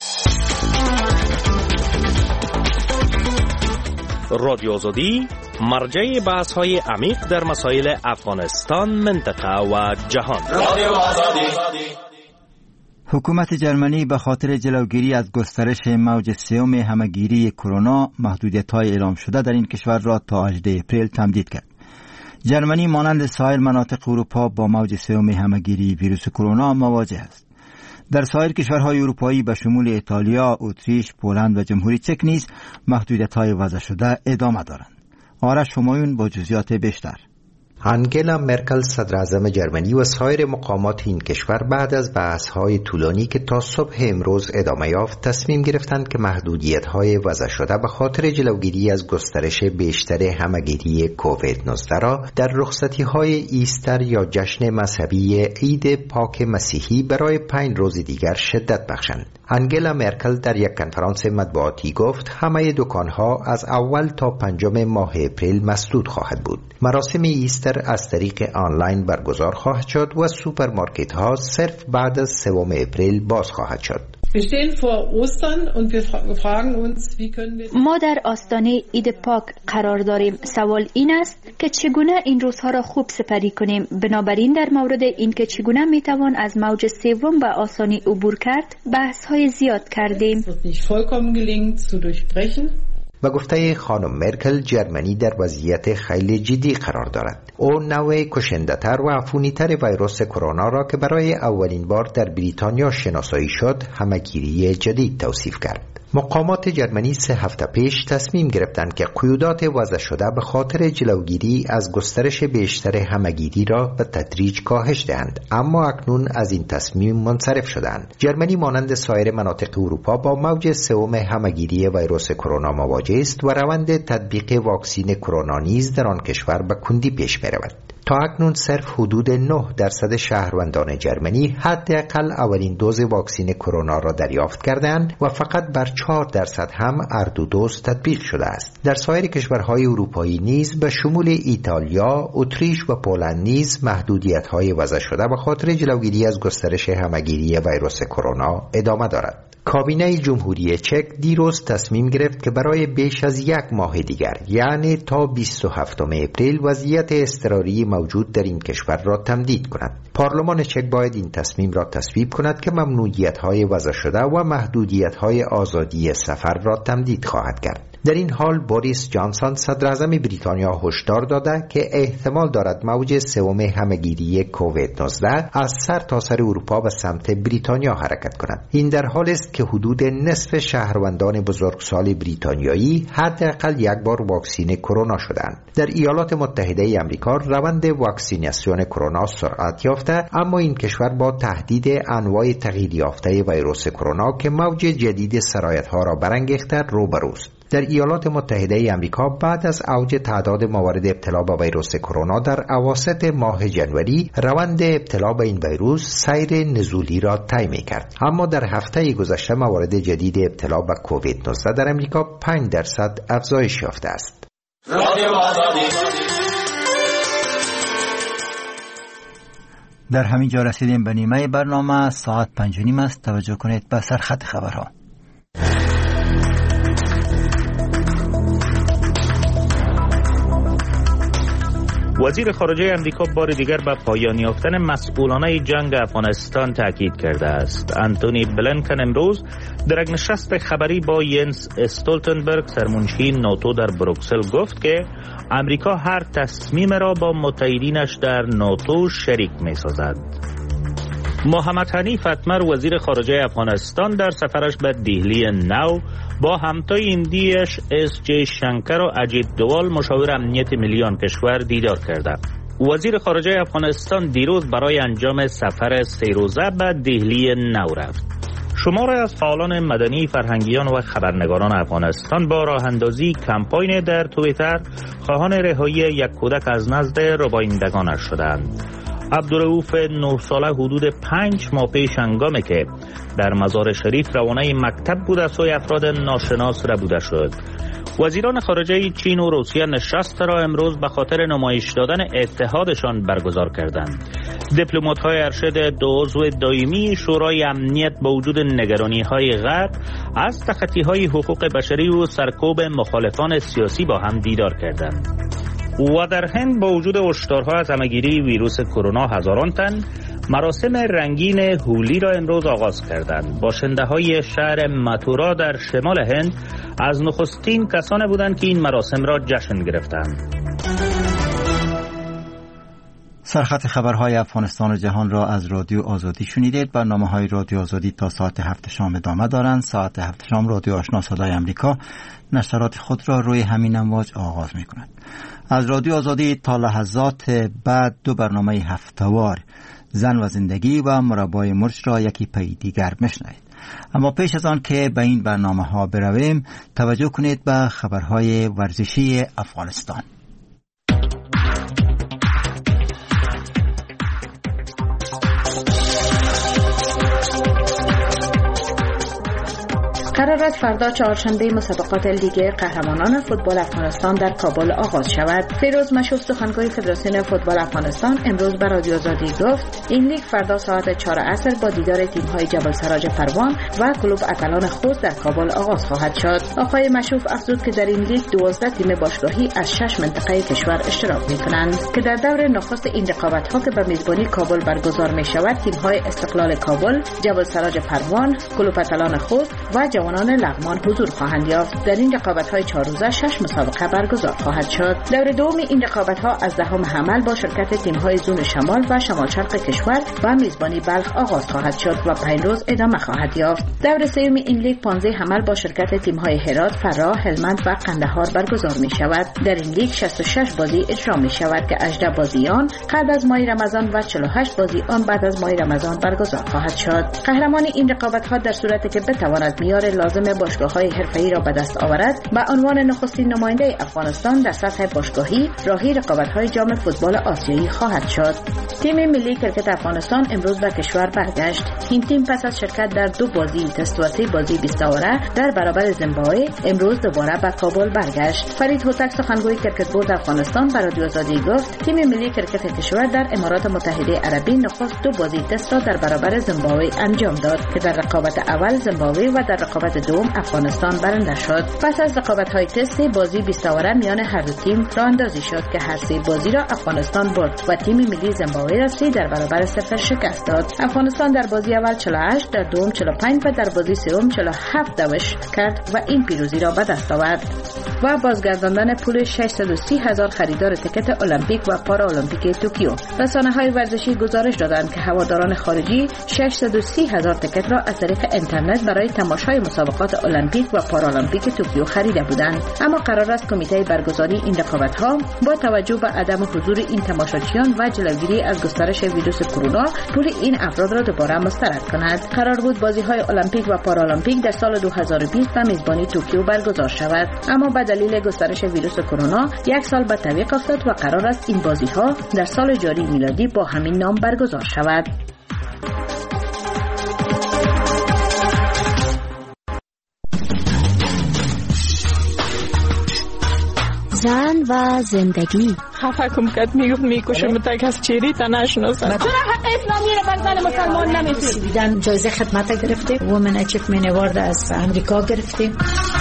رادیو آزادی مرجع بحث‌های عمیق در مسائل افغانستان، منطقه و جهان. رادیو آزادی. حکومت جرمنی به خاطر جلوگیری از گسترش موج سوم همهگیری کرونا محدودیت‌های اعلام شده در این کشور را تا هجدهم اپریل تمدید کرد. جرمنی مانند سایر مناطق اروپا با موج سوم همهگیری ویروس کرونا مواجه است. در سایر کشورهای اروپایی به شمول ایتالیا، اتریش، پولند و جمهوری چک نیز محدودیت‌های وضع شده ادامه دارند. آرش همایون با جزئیات بیشتر. آنگلا مرکل صدر اعظم جرمنی و سایر مقامات این کشور بعد از بحث‌های طولانی که تا صبح امروز ادامه یافت تصمیم گرفتند که محدودیت‌های وضع شده به خاطر جلوگیری از گسترش بیشتر همهگیری کووید نوزده را در رخصتی‌های ایستر یا جشن مذهبی عید پاک مسیحی برای پنج روز دیگر شدت بخشند. آنگلا مرکل در یک کنفرانس مطبوعاتی گفت همه دکان‌ها از اول تا پنجم ماه اپریل مسدود خواهد بود. مراسم ایستر از طریق آنلاین برگزار خواهد شد و سوپرمارکت‌ها صرف بعد از سوم اپریل باز خواهد شد. ما در آستانه عید پاک قرار داریم. سوال این است که چگونه این روزها را خوب سپری کنیم. بنابراین در مورد این که چگونه میتوان از موج سوم به آسانی عبور کرد بحث‌های زیاد کردیم. و گفته خانم مرکل جرمنی در وضعیت خیلی جدی قرار دارد. او نوع کشنده‌تر و عفونی‌تر ویروس کرونا را که برای اولین بار در بریتانیا شناسایی شد همهگیری جدید توصیف کرد. مقامات جرمنی سه هفته پیش تصمیم گرفتند که قیودات وضع شده به خاطر جلوگیری از گسترش بیشتر همهگیری را به تدریج کاهش دهند، اما اکنون از این تصمیم منصرف شدند. جرمنی مانند سایر مناطق اروپا با موج سوم همهگیری ویروس کرونا مواجه است و روند تطبیق واکسین کرونا نیز در آن کشور به کندی پیش می‌رود. تا اکنون صرف حدود نه درصد شهروندان جرمنی حداقل اولین دوز واکسین کرونا را دریافت کردند و فقط بر چهار درصد هم هر دو دوز تطبیق شده است. در سایر کشورهای اروپایی نیز به شمول ایتالیا، اتریش و پولند نیز محدودیت‌های وضع شده به خاطر جلوگیری از گسترش همهگیری ویروس کرونا ادامه دارد. کابینه جمهوری چک دیروز تصمیم گرفت که برای بیش از یک ماه دیگر یعنی تا بیست و هفتم اپریل وضعیت اضطراری موجود در این کشور را تمدید کند. پارلمان چک باید این تصمیم را تصویب کند که ممنوعیت‌های وضع شده و محدودیت‌های آزادی سفر را تمدید خواهد کرد. در این حال بوریس جانسون صدر اعظم بریتانیا هشدار داده که احتمال دارد موج سوم همهگیری کووید نوزده از سر تا سر اروپا به سمت بریتانیا حرکت کند. این در حالی است که حدود نصف شهروندان بزرگسال بریتانیایی حداقل یک بار واکسین کرونا شدند. در ایالات متحده ای آمریکا روند واکسیناسیون کرونا سرعت یافته، اما این کشور با تهدید انواع تغییر یافته ویروس کرونا که موج جدید سرایت‌ها را برانگیخته روبروست. در ایالات متحده ای آمریکا بعد از اوج تعداد موارد ابتلا به ویروس کرونا در اواسط ماه جنوری، روند ابتلا به این ویروس سیر نزولی را طی می‌کرد. اما در هفته گذشته موارد جدید ابتلا به کووید نوزده در آمریکا پنج درصد افزایش یافته است. در همین جا رسیدیم به نیمه برنامه. ساعت پنج و نیم است. توجه کنید به سرخط خبرها. وزیر خارجه امریکا بار دیگر به پایان یافتن مسئولانه جنگ افغانستان تاکید کرده است. آنتونی بلینکن امروز در یک نشست خبری با ینس استولتنبرگ سرمنشی ناتو در بروکسل گفت که امریکا هر تصمیم را با متحدینش در ناتو شریک می سازد. محمد حنیف اتمر وزیر خارجه افغانستان در سفرش به دهلی نو با همتای ایندیش اس جی شنکر و اجیت دوال مشاور امنیت ملی آن کشور دیدار کرده. وزیر خارجه افغانستان دیروز برای انجام سفر سه روزه به دهلی نو رفت. شماری از فعالان مدنی، فرهنگیان و خبرنگاران افغانستان با راه اندازی کمپاین در توییتر خواهان رهایی یک کودک از نزد ربایندگانش شدند. عبدالرؤوف نه ساله حدود پنج ماه پیش هنگامی که در مزار شریف روانه مکتب بود از سوی افراد ناشناس ربوده شد. وزیران خارجه چین و روسیه نشست را امروز به خاطر نمایش دادن اتحادشان برگزار کردند. دیپلمات‌های ارشد دو عضو دائمی شورای امنیت با وجود نگرانی‌های غرب از تخطی‌های حقوق بشری و سرکوب مخالفان سیاسی با هم دیدار کردند. و در هند با وجود هشدارها از همهگیری ویروس کرونا هزاران تن مراسم رنگین هولی را امروز آغاز کردند. باشنده‌های شهر متورا در شمال هند از نخستین کسانی بودند که این مراسم را جشن گرفتند. سرخط خبرهای افغانستان و جهان را از رادیو آزادی شنیدید. برنامه‌های رادیو آزادی تا ساعت هفت شام ادامه دارند. ساعت هفت شام رادیو آشنا صدای امریکا نشرات خود را روی همین امواج آغاز می‌کند. از رادیو آزادی تا لحظات بعد دو برنامه هفته‌وار زن و زندگی و مربای مرچ را یکی پی دیگر میشنوید. اما پیش از آن که به این برنامه ها برویم، توجه کنید به خبرهای ورزشی افغانستان. قرار است فردا چهارشنبه مسابقات لیگ قهرمانان فوتبال افغانستان در کابل آغاز شود. فیروز مشوف سخنگوی فدراسیون فوتبال افغانستان امروز به رادیو آزادی گفت این لیگ فردا ساعت چهار عصر با دیدار تیم‌های جبل سراج پروان و کلوب اتلان خوست در کابل آغاز خواهد شد. آقای مشوف افزود که در این لیگ دوازده تیم باشگاهی از شش منطقه کشور اشتراک می‌کنند که در دور نخست این رقابت‌ها که به میزبانی کابل برگزار می‌شود تیم‌های استقلال کابل، جبل سراج پروان، کلوب اتلان خوست و جوانان لغمان حضور خواهند یافت. در این رقابت‌های چهار روزه شش مسابقه برگزار خواهد شد. دور دوم این رقابت‌ها از دهم حمل با شرکت تیم‌های زون شمال و شمال شرق کشور و میزبانی بلخ آغاز خواهد شد و پنج روز ادامه خواهد یافت. دور سوم این لیگ پانزده حمل با شرکت تیم‌های هرات، فراه، هلمند و قندهار برگزار می‌شود. در این لیگ شصت و شش بازی اجرا می‌شود که هجده بازی آن قبل از ماه رمضان و چهل و هشت بازی آن بعد از ماه رمضان برگزار خواهد شد. قهرمان این رقابت‌ها در صورتی که بتواند معیار لازم باشگاه‌های حرفه‌ای را به دست آورد به عنوان نخستین نماینده افغانستان در سطح باشگاهی راهی رقابت‌های جام فوتبال آسیایی خواهد شد. تیم ملی کرکت افغانستان امروز به کشور برگشت. این تیم پس از شرکت در دو بازی تست و سه بازی بیست اوره در برابر زیمبابوه امروز دوباره به کابل برگشت. فرید هوتک سخنگوی کرکت بورد افغانستان به رادیو آزادی گفت تیم ملی کرکت کشور در امارات متحده عربی نخست دو بازی تست را در برابر زیمبابوه انجام داد که در رقابت اول زیمبابوه و در رقابت دوم افغانستان برنده شد. پس از رقابت‌های تست بازی بیست اوره میان هر دو تیم راه اندازی شد که هر سه بازی را افغانستان برد و تیم ملی زیمبابوه را سه در برابر صفر شکست داد. افغانستان در بازی اول چهل و هشت، در دوم چهل و پنج و در بازی سوم چهل و هفت دوش کرد و این پیروزی را به دست آورد و بازگرداندن پول ششصد و سی هزار خریدار تکت المپیک و پارالمپیک توکیو. رسانه‌های ورزشی گزارش دادند که هواداران خارجی ششصد و سی هزار تکت را از طریق اینترنت برای تماشای مسابقات المپیک و پارالمپیک توکیو خریده بودند. اما قرار است کمیته برگزاری این رقابت‌ها با توجه به عدم حضور این تماشاچیان و جلوگیری از گسترش ویروس کرونا پول این افراد را دوباره مسترد کند. قرار بود بازی‌های المپیک و پارالمپیک در سال دو هزار و بیست به میزبانی توکیو برگزار شود، اما به دلیل گسترش ویروس کرونا یک سال به تعویق افتاد و قرار است این بازی‌ها در سال جاری میلادی با همین نام برگزار شود. زن و زندگی. خفه کم کد میگفت میکشم تا کس چیری تا نشناسن. چرا حق اسلامی رو بر زن مسلمان نمیدید؟ دیدن جایزه خدمت گرفتیم، وومن اچیومنت اوارد از امریکا گرفتیم.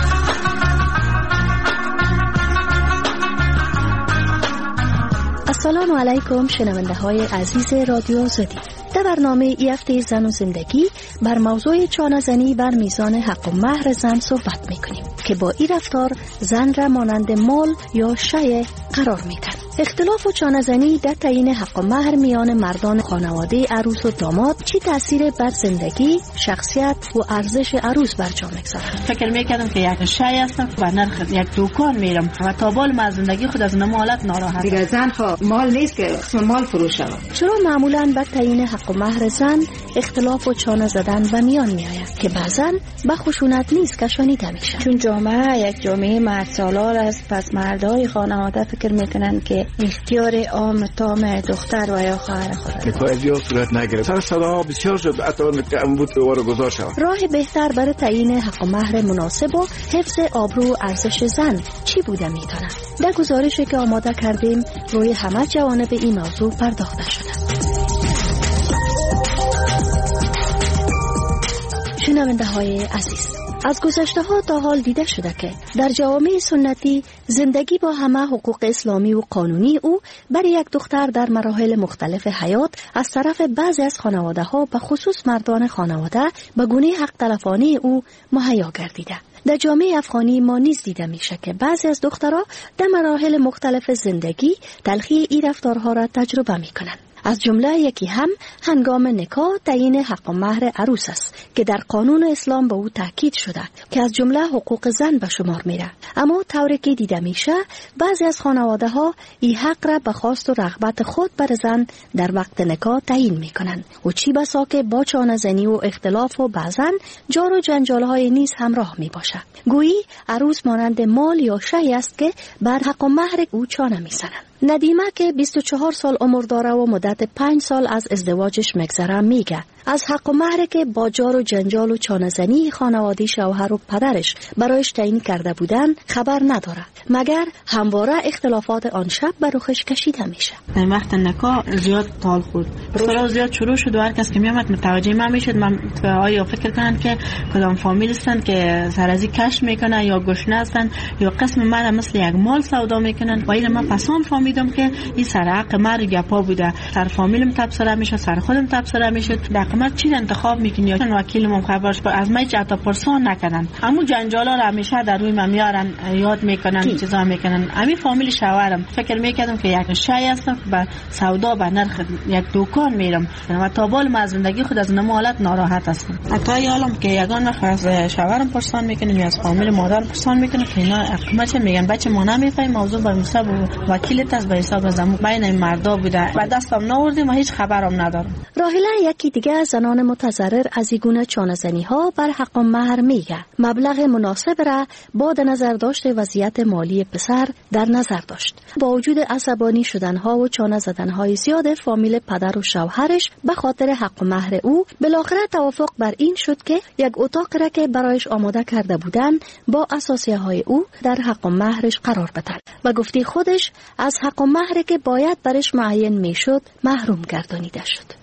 السلام علیکم شنونده های عزیز رادیو آزادی. در برنامه ای هفته زن و زندگی بر موضوع چانه زنی بر میزان حق و مهر زن صحبت میکنیم که با این رفتار زن را مانند مال یا شیء قرار میدن. اختلاف و چانه زنی در تعیین حق و مهر میان مردان خانواده عروس و داماد چی تاثیر بر زندگی، شخصیت و ارزش عروس بر جا میگذارد؟ فکر میکردم که یک شیء هستم و نرخ یک دکان میرم و تا بال ما زندگی خود از نمالت ناراحت. دیگه زن ها مال نیست که قسم مال فروش شود. چرا معمولا بر تعیین حق و مهر زن اختلاف و چانه زدن به میان میآید که بعضا به خشونت نیست کشانیده میشه؟ چون جامعه یک جامعه مرد سالار است، پس مردای خانواده فکر میکنن که اختیار عام تام دختر و یا خواهر خود نتایجی صورت نگرفت. سر صداها بسیار شد اتوان که ام بود دوباره گذار شود. راه بهتر برای تعیین حق و مهر مناسب و حفظ آبرو و ارزش زن چی بوده میتونه؟ در گزارشی که آماده کردیم روی همه جوانب این موضوع پرداخته شده. شنونده های عزیز، از گذشته ها تا حال دیده شده که در جوامع سنتی زندگی با همه حقوق اسلامی و قانونی او برای یک دختر در مراحل مختلف حیات از طرف بعضی از خانواده ها به خصوص مردان خانواده به گونه حق تلفانی او مهیا گردیده. در جامعه افغانی ما نیز دیده میشه که بعضی از دخترها در مراحل مختلف زندگی تلخی این رفتارها را تجربه میکنند. از جمله یکی هم هنگام نکاح تعیین حق و مهر عروس است که در قانون اسلام به او تاکید شده که از جمله حقوق زن به شمار میره. اما طوری که دیده میشه بعضی از خانواده ها این حق را به خواست و رغبت خود بر زن در وقت نکاح تعیین میکنن و چی بسا که با چانه زنی و اختلاف و بعضن جار و جنجال های نیز همراه میباشه. گویی عروس مانند مال یا شیء است که بر حق و مهر او چانه میزنن. ندیمه که بیست و چهار سال عمر داره و مدت پنج سال از ازدواجش مگذره میگه از حق و مهر که با جار و جنجال و چانه‌زنی خانواده شوهر و پدرش برایش تعیین کرده بودن خبر نداره، مگر همواره اختلافات آن شب بر رخش کشیده میشه. در وقت نکاح زیاد طال خورد، سرا زیاد شروع شد و هر کس که میامد متوجه من میشد. من آیا فکر کنن که کدام فامیل هستن که سرازی کش میکنن یا گشنه هستن یا قسم من مثل یک مال سودا میکنن. و این من پسان فهمیدم که این سر حق من گپا بوده. سر فامیلم تبصره میشه، سر خودم تبصره میشه. دقیقاً چی انتخاب میکنی؟ چون وکیلم خبرش با از من جتا پرسان نکردن. همون جنجالا رو همیشه در روی من میارن، یاد میکنن، چیزا میکنن. همین فامیل شوهرم فکر میکردم که یک شیء هستم با سودا به نرخ یک دکان میرم و تا بال ما زندگی خود از نمالت ناراحت هستم. حتی یالم که یگان وقت از شوهرم پرسان میکنن یا از فامیل مادر پرسان میکنن که اینا حکومت میگن بچه ما نمیفهمیم موضوع به حساب وکیلت از به حساب زمو بین این مردا بوده و دستم نآوردیم و هیچ خبرم ندارم. راهله یکی دیگه از زنان متضرر از این گونه چانه‌زنی ها بر حق و مهر میگه مبلغ مناسب را با در نظر داشت وضعیت مالی پسر در نظر داشت. با وجود عصبانی شدن ها و چانه زدن های زیاد فامیل پدر و شوهرش به خاطر حق و مهر او بالاخره توافق بر این شد که یک اتاق را که برایش آماده کرده بودن با اساسیه های او در حق و مهرش قرار بدهد و گفتی خودش از حق و مهر که باید برش معین میشد محروم گردانیده شد.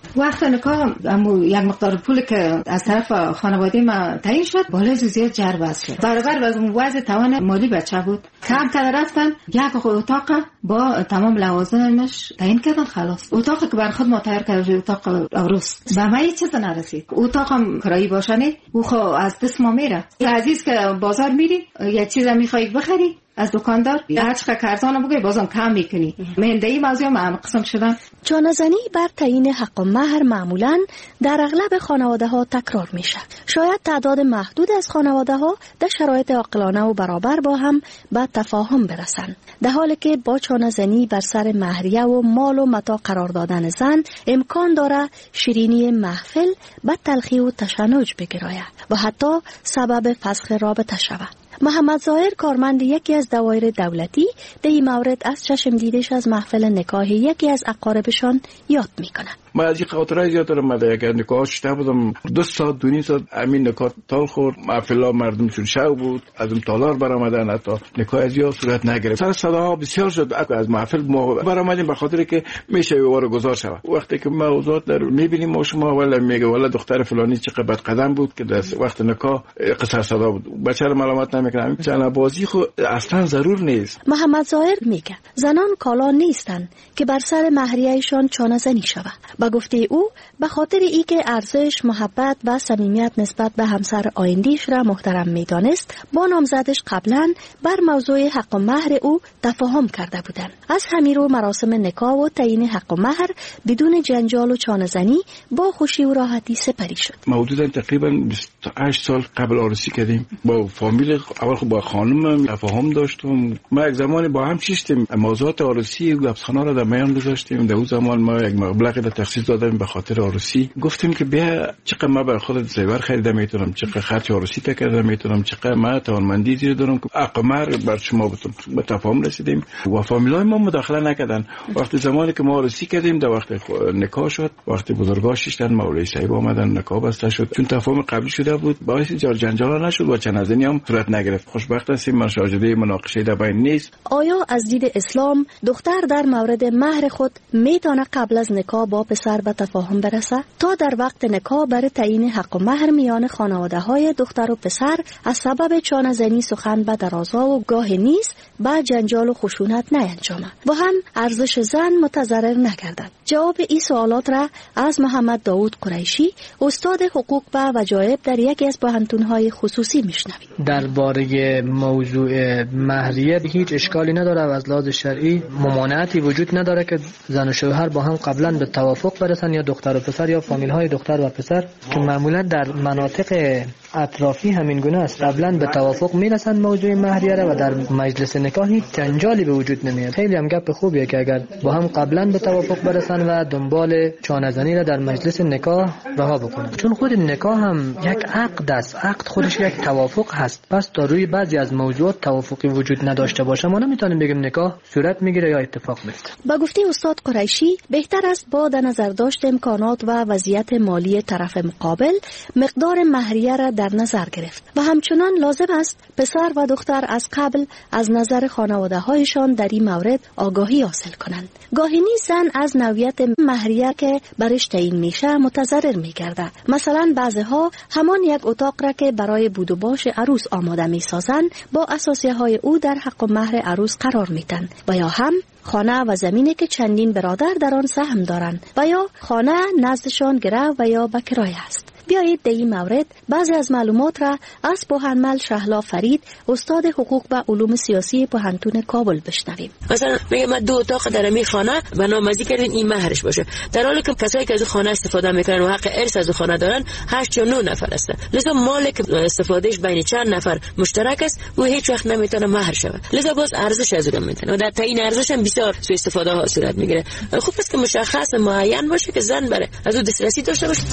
وقت نکاح امو یک مقدار پول که از طرف خانواده ما تعیین شد بالای زیاد جربست شد. برابر از اون وضع توان مالی بچه بود. کم که رفتن یک اتاق با تمام لوازمش تعیین کردن. خلاص اتاقی که بر خود ما تیار کرده اتاق عروس به ما هیچ چیز نرسید. اتاق هم کرایی باشنه او خو از دست ما میره. عزیز که بازار میری یه چیز میخوای بخری از دکاندار هر چقدر کارتون بگی بازم کم میکنی. من دی موضوع ما قسم شدن. جانزنی بر تعیین حق و مهر معمولا در اغلب خانواده ها تکرار میشه. شاید تعداد محدود از خانواده ها در شرایط عاقلانه و برابر با هم به تفاهم برسن، در حالی که با جانزنی بر سر مهریه و مال و متاع قرار دادن زن امکان داره شیرینی محفل به تلخی و تشنج بگرایه و حتی سبب فسخ رابطه شود. محمد ظاهر کارمند یکی از دوایر دولتی در این مورد از چشم دیدش از محفل نکاح یکی از اقاربشان یاد میکنه. ما از این خاطره زیاد دارم. من در یک نکاح شده بودم، دو ساعت دو نیم ساعت همین نکاح تال خورد. محفل مردم چون شو بود از اون تالار برآمدن، حتی نکاح زیاد صورت نگرفت. سر صداها بسیار شد از محفل ما برآمدیم به خاطر که میشه وار گذار شود. وقتی که موضوعات در میبینیم ما شما ولی میگه ولی دختر فلانی چقدر بد قدم بود که در وقت نکاح قصر صدا بود. بچه رو ملامت نمیکنم. چنان بازی خو اصلا ضرور نیست. محمد ظاهر میگه زنان کالا نیستن که بر سر مهریه‌شان چانه‌زنی شود. با گفته او به خاطر ای که ارزش، محبت و صمیمیت نسبت به همسر آینده‌اش را محترم می‌دانست، با نامزدش قبلا بر موضوع حق و مهر او تفاهم کرده بودند. از همین رو مراسم نکاح و تعیین حق و مهر بدون جنجال و چانه‌زنی با خوشی و راحتی سپری شد. حدوداً تقریباً بیست و هشت سال قبل عروسی کردیم. با فامیل اول خب با خانم تفاهم داشتم. ما یک زمانی با هم چیستیم موضوعات عروسی و گپسخانا را در میان گذاشتیم. در اون زمان ما یک مبلغی را تخصیص دادیم به خاطر عروسی. گفتیم که بیا چقدر ما برای خودت زیور خریده میتونم، چقدر خرج عروسی تکرده میتونم، چقدر ما توانمندی زیر دارم که حق مهر بر شما به تفاهم رسیدیم و فامیلای ما مداخله نکردن. وقتی زمانی که ما عروسی کردیم در وقت نکاح شد، وقتی بزرگا شیشتن مولوی صاحب آمدن نکاح بسته شد. چون تفاهم قبلی شده بود باعث جار جنجال نشد و چنازنی هم صورت نگرفت. خوشبخت هستیم من شاهده مناقشه در بین نیست. آیا از دید اسلام دختر در مورد مهر خود میتونه قبل از نکاح با پسر به تفاهم برسه؟ تا در وقت نکاح برای تعیین حق و مهر میان خانواده های دختر و پسر از سبب چانه‌زنی سخن به درازا و گاه نیست با جنجال و خشونت نینجامد و هم ارزش زن متضرر نگردد. جواب این سوالات را از محمد داوود قریشی استاد حقوق و وجایب در یکی از پوهنتون‌های خصوصی میشنویم. درباره موضوع مهریه هیچ اشکالی نداره و از لحاظ شرعی ممانعتی وجود نداره که زن و شوهر با هم قبلا به توافق برسن، یا دختر و پسر یا فامیل های دختر و پسر که معمولا در مناطق اطرافی همین گونه است، قبلا به توافق میرسن موضوع مهریه را و در مجلس نکاح هیچ جنجالی به وجود نمیاد. خیلی هم گپ خوبیه که اگر با هم قبلا به توافق برسن و دنبال چانه‌زنی را در مجلس نکاح رها بکنن، چون خود نکاح هم یک عقد است. عقد خودش یک توافق هست. پس تا روی بعضی از موضوعات توافقی وجود نداشته باشه ما نمیتونیم بگیم نکاح صورت میگیره یا اتفاق میفته. با گفته استاد قریشی بهتر است با در نظر داشت امکانات و وضعیت مالی طرف مقابل مقدار مهریه را در نظر گرفت و همچنان لازم است پسر و دختر از قبل از نظر خانواده هایشان در این مورد آگاهی حاصل کنند. گاهی زن از نوعیت مهریه که برش تعیین میشه متضرر میگرده. مثلا بعضیها همان یک اتاق را که برای بود و باش عروس آماده میسازند با اساسیه های او در حق و مهر عروس قرار میدن و یا هم خانه و زمینی که چندین برادر در آن سهم دارند و یا خانه نزدشان گرو و یا به کرایه است. بیایید در این مورد بعضی از معلومات را از پوهنمل شهلا فرید استاد حقوق و علوم سیاسی پوهنتون کابل بشنویم. مثلا میگه من دو اتاق در این خانه برنامه‌ریزی کردین این مهرش باشه، در حالی که کسایی که از خانه استفاده میکنن و حق ارث از خانه دارن هشت یا نه نفر هستن. لذا مالک استفادهش بین چند نفر مشترک است و هیچ وقت نمیتونه مهر شود. لذا باز ارزش از اون میتونه و در تعیین ارزش هم بسیار سوء استفاده ها صورت میگیره. خوب است که مشخص معین باشه که زن بره از اون دسترسی داشته باشه.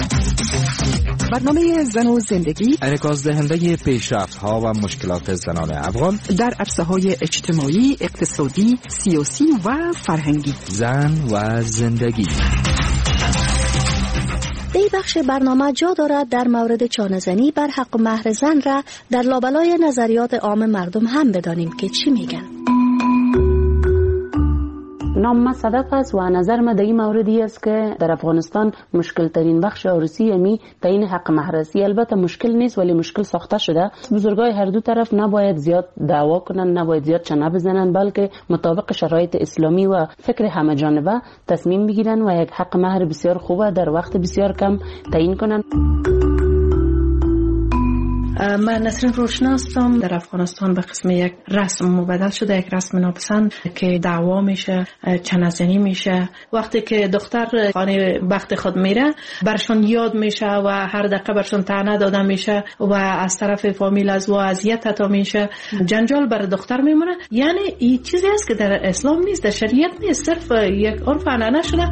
برنامه زن و زندگی انعکاس دهنده پیشرفت ها و مشکلات زنان افغان در عرصه های اجتماعی، اقتصادی، سیاسی و فرهنگی. زن و زندگی. این بخش برنامه جا دارد در مورد چانه‌زنی بر حق و مهر زن را در لابلای نظریات عام مردم هم بدانیم که چی میگن. نام ما صدف است و نظر ما در این موردی است که در افغانستان مشکل ترین بخش عروسی یعنی تعیین حق مهر است. البته مشکل نیست ولی مشکل ساخته شده. بزرگای هر دو طرف نباید زیاد دعوا کنن، نباید زیاد چنه بزنن، بلکه مطابق شرایط اسلامی و فکر همه جانبه تصمیم بگیرن و یک حق مهر بسیار خوبه در وقت بسیار کم تعیین کنن. من نسرین روشن هستم. در افغانستان به قسم یک رسم مبدل شده، یک رسم ناپسند که دعوا میشه، چنه‌زنی میشه. وقتی که دختر خانه بخت خود میره برشون یاد میشه و هر دقیقه برشون طعنه داده میشه و از طرف فامیل از و اذیت عطا میشه، جنجال بر دختر میمونه. یعنی این چیزی است که در اسلام نیست، در شریعت نیست، صرف یک عرف عنعنه شده.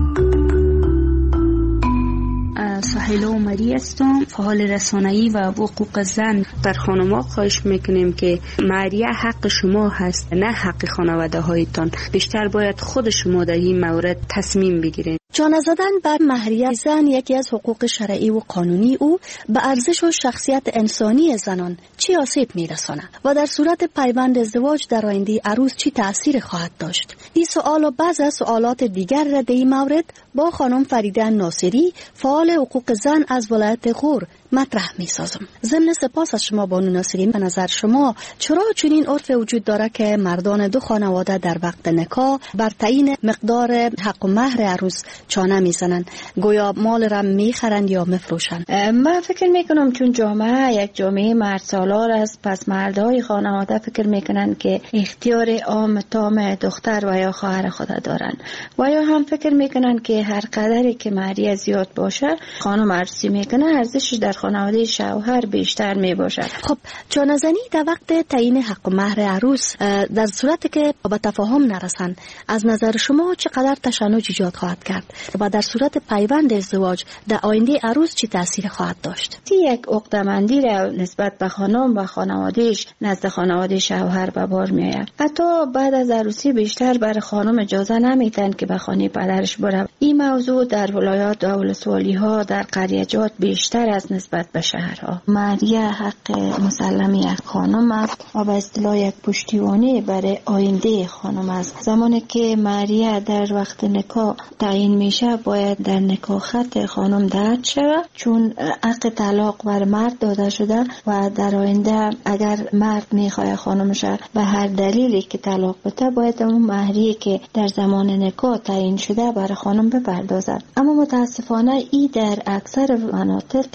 سهیلا عمری هستم، فعال رسانه‌ای و حقوق زن. در خانم‌ها خواهش میکنیم که مهریه حق شما هست، نه حق خانواده هایتان. بیشتر باید خود شما در این مورد تصمیم بگیرید. چانه زدن بر مهریه زن یکی از حقوق شرعی و قانونی او به ارزش و شخصیت انسانی زنان چی آسیب میرسانه و در صورت پیوند ازدواج در آینده عروس چی تأثیر خواهد داشت؟ این سوال و بعض از سوالات دیگر را در این مورد با خانم فریده ناصری، فعال حقوق زن از ولایت غور مطرح می سازم. ضمن سپاس از شما بانو ناصری، به نظر شما چرا چنین عرف وجود داره که مردان دو خانواده در وقت نکاح بر تعیین مقدار حق و مهر عروس چانه میزنن، گویا مال را میخرند یا میفروشن؟ من فکر میکنم چون جامعه یک جامعه مرد سالار است، پس مردای خانواده فکر میکنن که اختیار عام تام دختر و یا خواهر خود دارن و یا هم فکر میکنن که هر قدری که مهریه زیاد باشه خانم عروسی میکنه ارزشش در خانواده شوهر بیشتر می باشد. خب چانه زنی در وقت تعیین حق و مهر عروس در صورتی که به تفاهم نرسند از نظر شما چقدر تشنج ایجاد خواهد کرد و در صورت پیوند ازدواج در آینده عروس چه تأثیر خواهد داشت؟ یک عقده‌مندی را نسبت به خانم و خانواده‌اش نزد خانواده شوهر به بار میآید. حتی بعد از عروسی بیشتر بر خانم اجازه نمیدن که به خانه پدرش بره. این موضوع در ولایات و ولسوالی‌ها در قریه‌جات بیشتر از نسبت به شهرها. مهریه حق مسلم یک خانم است و به اصطلاح یک پشتیبانی برای آینده خانم است. زمانی که مهریه در وقت نکاح تعیین میشه باید در نکاح خط خانم درج شود، چون حق طلاق بر مرد داده شده و در آینده اگر مرد میخواد خانمش به هر دلیلی که طلاق بده باید اون مهریه که در زمان نکاح تعیین شده برای خانم بپردازد. اما متاسفانه ای در اکثر مناطق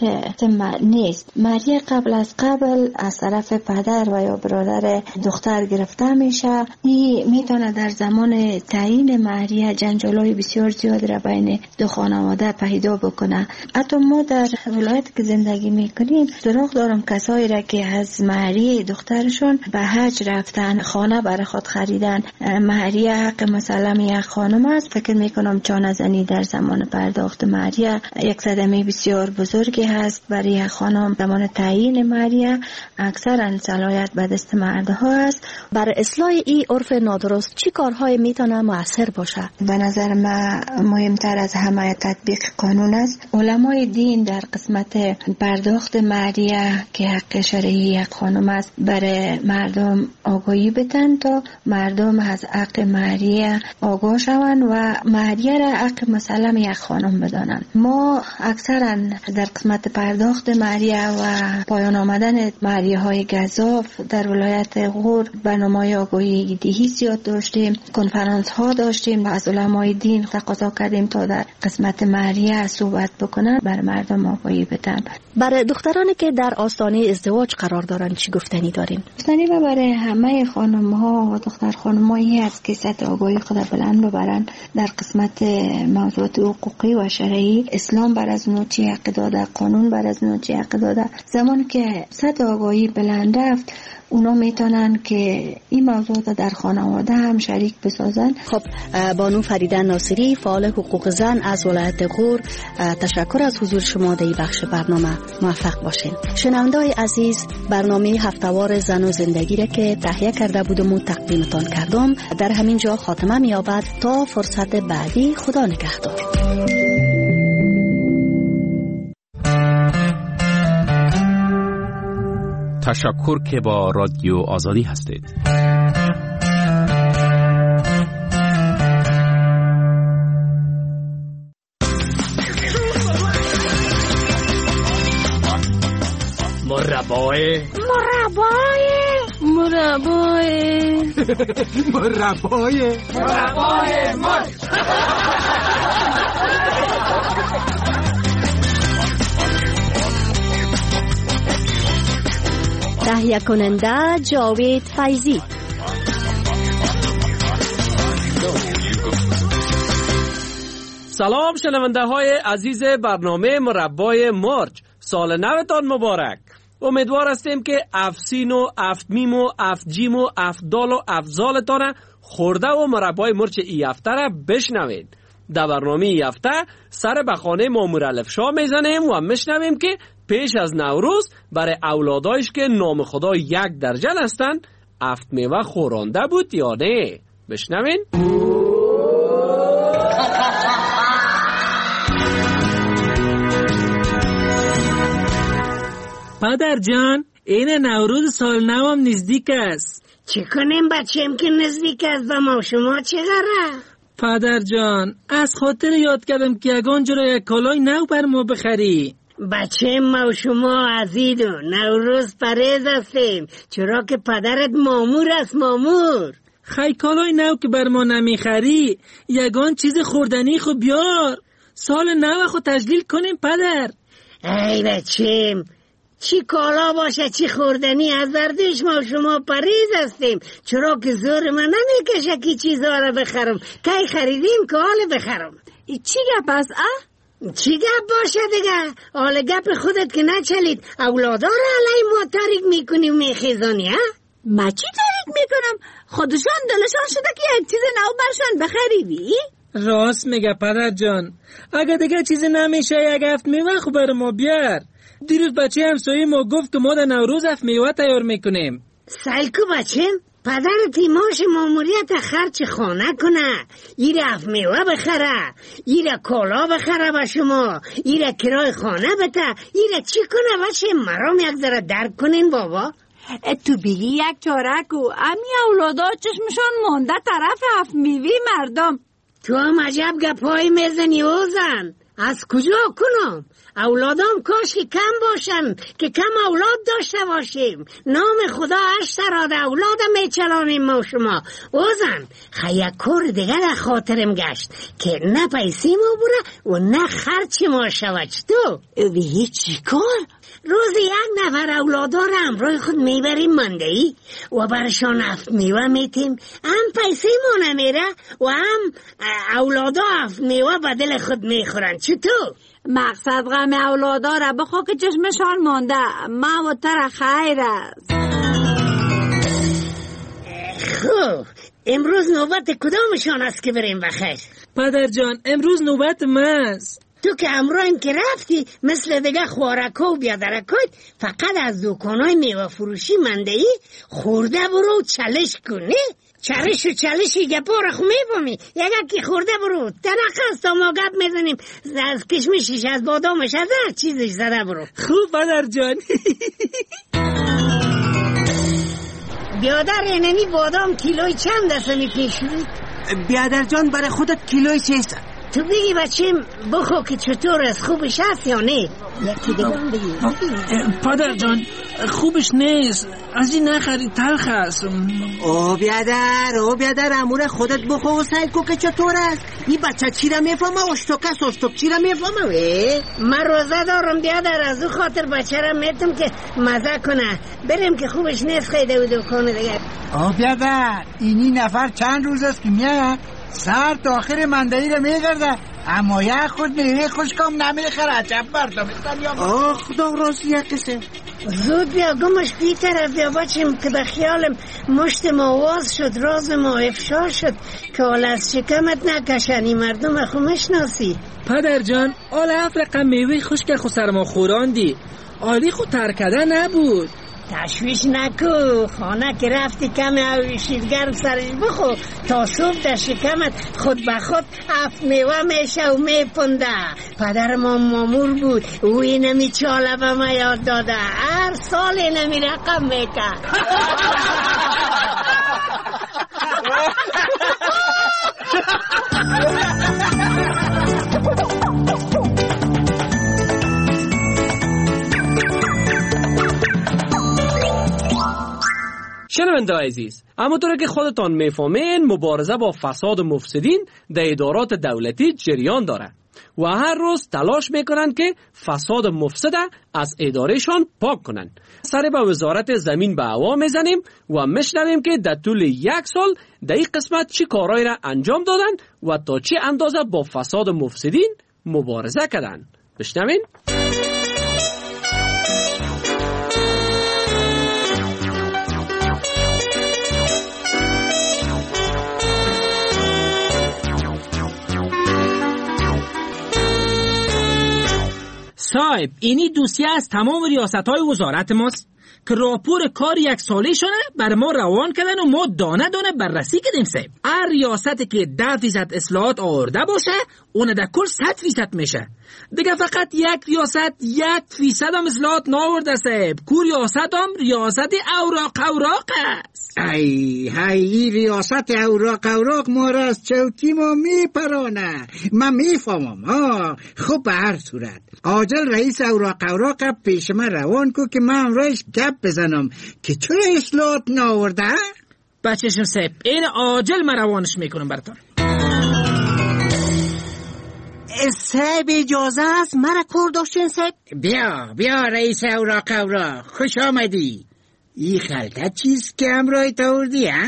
نیست. مهریه قبل از قبل از طرف پدر و یا برادر دختر گرفته میشه. این میتونه در زمان تعیین مهریه جنجالای بسیار زیاد را بین دو خانواده پیدا بکنه. حتی ما در ولایت که زندگی میکنیم سراغ دارم کسایی را که از مهریه دخترشون به حج رفتن، خانه برای خود خریدن. مهریه حق مسلم یک خانم است. فکر میکنم چانه زنی در زمان پرداخت مهریه یک صدمه بسیار بزرگی هست برای خانم. زمان تعیین مهریه اکثرا صلاحیت به دست مردها است. برای اصلاح این عرف نادرست چی کارهای میتونه مؤثر باشه؟ به نظر من مهمتر از همه تطبیق قانون است. علمای دین در قسمت پرداخت مهریه که حق شرعی یک خانم است برای مردم آگاهی بدن تا مردم از حق مهریه آگاه شوند و مهریه را حق مسلم یک خانم بدانند. ما اکثرا در قسمت پرداخت مهریه و پایان آمدن مهریه های گزاف در ولایت غور برنامه‌های آگاهی دهی زیاد داشتیم، کنفرانس ها داشتیم و از علمای دین تقاضا کردیم تا در قسمت مهریه صحبت بکنن بر مردم آگاهی بدن. برای دخترانی که در آستانه ازدواج قرار دارن چی گفتنی دارین؟ گفتنی و برای همه خانم ها و دختر خانم هایی هست که سطح آگاهی خود بلند ببرن در قسمت موضوعات حقوقی و شرعی. اسلام بر از اونو چی حق داده، قانون بر از اونو چی حق داده. زمان که سطح آگاهی بلند رفت اونا میتونن که این موضوعات در خانواده هم شریک بسازن. خب بانو فریده ناصری، فعال حقوق زن از ولایت غور، تشکر از حضور شما در این بخش برنامه. موفق باشین. شنونده‌های عزیز، برنامه هفته‌وار زن و زندگی را که تهیه کرده بودم و تقدیمتان کردم در همین جا خاتمه می‌یابد. تا فرصت بعدی، خدا نگهدار. تشکر که با رادیو آزادی هستید. مربای مربای مربای مربای مربای مرچ. تهیه کننده جاوید فیضی. سلام شنونده های عزیز برنامه مربای مرچ، سال نوتان مبارک. امیدوار هستیم که افسین و افتمیم و افتجیم و افتدال و افزالتان خورده و مربای مرچ ای هفته را بشنوید. در برنامه ای هفته سر به خانه مامور الفشا میزنیم و میشنویم که پیش از نوروز برای اولادایش که نام خدا یک درجن هستند افت میوه خورانده بود یا نه؟ بشنوین. پدر جان، این نوروز سال نوام نزدیک است. چه کنیم بچه‌ام که نزدیک است و ما شما چقدره؟ پدر جان، از خاطر یاد کردم که یگان جرا یک کالای نو بر ما بخری. بچه ما شما عزیز و نوروز پریز هستیم، چرا که پدرت مامور است. مامور خی کالای نو که بر ما نمیخری، یگان چیز خوردنی خو بیار، سال نو خو تجلیل کنیم پدر. ای بچه‌م، چی کالا باشه چی خوردنی، از دردش ما شما پریز هستیم، چرا که زور من نمیکشه که چیزها را بخرم. کی خریدیم که حال بخرم. چی گپ است اه؟ چی گپ باشه دیگه؟ حال گپ خودت که نچلید اولادا را علی ما تاریک میکنی و میخیزانی ها؟ ما چی تاریک میکنم؟ خودشان دلشان شده که یک چیز نو برشان بخریدی؟ راست میگه پدر جان، اگه دیگه چیز نمیشه یک هفت میوه خو بر ما بیار. دیروز بچه همسایه ما گفت که ما در نوروز هفت میوه تیار میکنیم. سالکو بچم، پدر تیماش ماموریت خرچ خانه کنه، ایره هفت میوه بخره، ایره کالا بخره به شما، ایره کرای خانه بده، ایره چی کنه بچه؟ مرام یک ذره درک کنین بابا. تو بگی یک چاره کو، امی اولادا چشمشان مانده طرف هفت میوه مردم. تو هم عجب گپایی میزنی اوزن، از کجا کنم؟ اولادام کاش که کم باشن، که کم اولاد داشته باشیم. نام خدا اشتراد اولاد میچلانیم ما شما. اوزن خیلی کار دیگه در خاطرم گشت که نه پیسی ما بره و نه خرچ ما شود. تو اوی چی کار؟ روز یک نفر اولادا را همراه خود میبریم مندهی و برشان هفت میوه میتیم، هم پیسی ما نمیره و هم اولادا هفت میوه به دل خود میخورن. چطور؟ مقصد غم اولادا را بخوا که چشمشان مانده، ما و تر خیر است. خوب، امروز نوبت کدامشان است که بریم بخیر؟ پدر جان، امروز نوبت ماست. تو که امروز که رفتی مثل دیگه خوارکا و بیادرکات فقط از دکانای میوه فروشی مندهی خورده برو چلش کنی. چلش و چلشی گپا را خو میبامی، یکی خورده برو تنقص تا ما گپ میزنیم، از کشمشش از بادامش از هر چیزش زده برو. خوب پدر جان. بیادر اینمی بادام کیلوی چند دسته میپیشوی؟ بیادر جان برای خودت کیلوی سیست. تو بگی بچیم بخو که چطور است، خوبش هست یا نه؟ یکی دیگه بگی. پدر جان خوبش نیست، از این نخری، تلخ است. او بیادر او بیادر امور خودت بخو و سعی کو که چطور است. این بچه چی را میفهمه؟ اشتوکس اشتوک چی را میفهمه؟ من روزه دارم بیادر، از او خاطر بچه را میتم که مزه کنه. بریم که خوبش نیست خیده و دکانه دیگه. او بیادر اینی نفر چند روز است که میاد سر تا آخر مندهی رو میگرده، اما یک خود میوه خوشکام نمیخره. عجب بردم یا آه خدا راست یک کسی. زود بیا گمش بی طرف بیا بچیم که به خیالم مشت ما واز شد، راز ما افشا شد که حال از شکمت نکشنی مردم خو مشناسی. پدر جان حال هفت رقم میوه خوشک خو سر ما خوراندی، حالی خو ترکده نبود. تشویش نکو، خانه که رفتی کم او شیرگرم سرش بخو تا صبح در شکمت خود به خود هفت میوه میشه و میپنده. پدر ما مامور بود، او اینمی چاله به ما یاد داده، هر سال اینمی رقم میکرد. شنونده عزیز، همونطور که خودتان میفهمین مبارزه با فساد و مفسدین در ادارات دولتی جریان داره و هر روز تلاش میکنن که فساد و مفسد از ادارهشان پاک کنن. سر به وزارت زمین به هوا میزنیم و میشنویم که در طول یک سال در این قسمت چی کارهایی را انجام دادن و تا چه اندازه با فساد و مفسدین مبارزه کردن. بشنوین. صاحب اینی دوسیه از تمام ریاست های وزارت ماست که راپور کار یک ساله شونه بر ما روان کردن و ما دانه دانه بررسی کردیم صاحب. هر ریاستی که ده فیصد اصلاحات آورده باشه اون در کل صد فیصد میشه. دیگه فقط یک ریاست یک فیصد هم اصلاحات ناورده صاحب. کو ریاست هم ریاست اوراق اوراق است. ای های این ریاست اوراق اوراق ما را از چوکی ما میپرانه. من میفهمم ها. خب به هر صورت عاجل رئیس اوراق اوراق پیش من روان کو که من امرایش گپ بزنم که چرا اصلاحات ناورده. بچه‌شون صاحب این عاجل من روانش میکنم براتون. صاحب اجازه است مرا کار داشتین صاحب؟ بیا بیا رئیس اوراق اوراق خوش آمدی. این خلطه چیز که همراهی تاوردی ها؟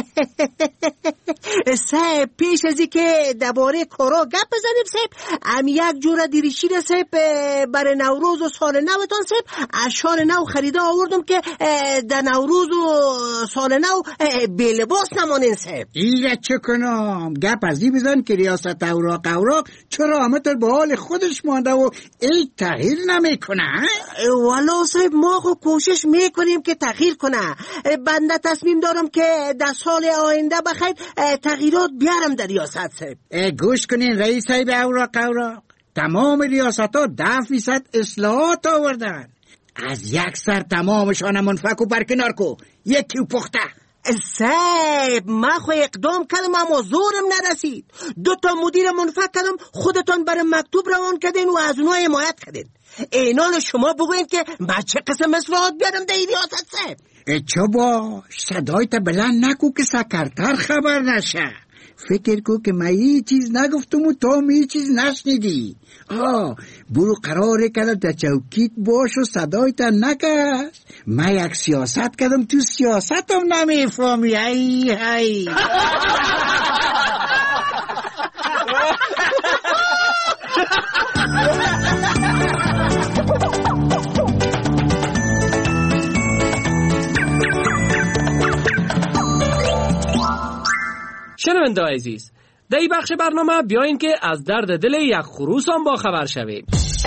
صاحب پیش ازی که درباره کارا گپ بزنیم صاحب ام یک جوره دیریشین صاحب برای نوروز و سال نوتان صاحب اشار نو خریده آوردم که در نوروز و سال نو بی لباس نمانین صاحب. ایره چه کنم گپ از این بزن که ریاست اوراق اوراق چرا همتر به حال خودش مانده و ای تغییر نمیکنه؟ والا صاحب ما خو کوشش میکنیم که تغییر کنه. بنده تصمیم دارم که در سال آینده بخیر تغییرات بیارم در ریاست صاحب. گوش کنین رئیس صاحب اوراق اوراق تمام ریاست ها ده فیصد اصلاحات آوردن. از یک سر تمامشان منفک و برکنار کو یکی و پخته. صاحب من خو اقدام کردم اما زورم نرسید. دو تا مدیر منفک کردم خودتان برای مکتوب روان کردین و از اونها حمایت کردین. اینال شما بگوین که من چه قسم اصلاحات بیارم در ریاست صاحب. چه باش صدایت بلند نکو که سکرتر خبر نشه. فکر کو که من این چیز نگفتم و تو می چیز نشنیدی. آه برو قراره کردم در چوکیت باش و صدایت نکش. من یک سیاست کردم تو سیاستم نمیفهمی. ای ای شنونده عزیز، در این بخش برنامه بیاین که از درد دل یک خروس هم با خبر شویم.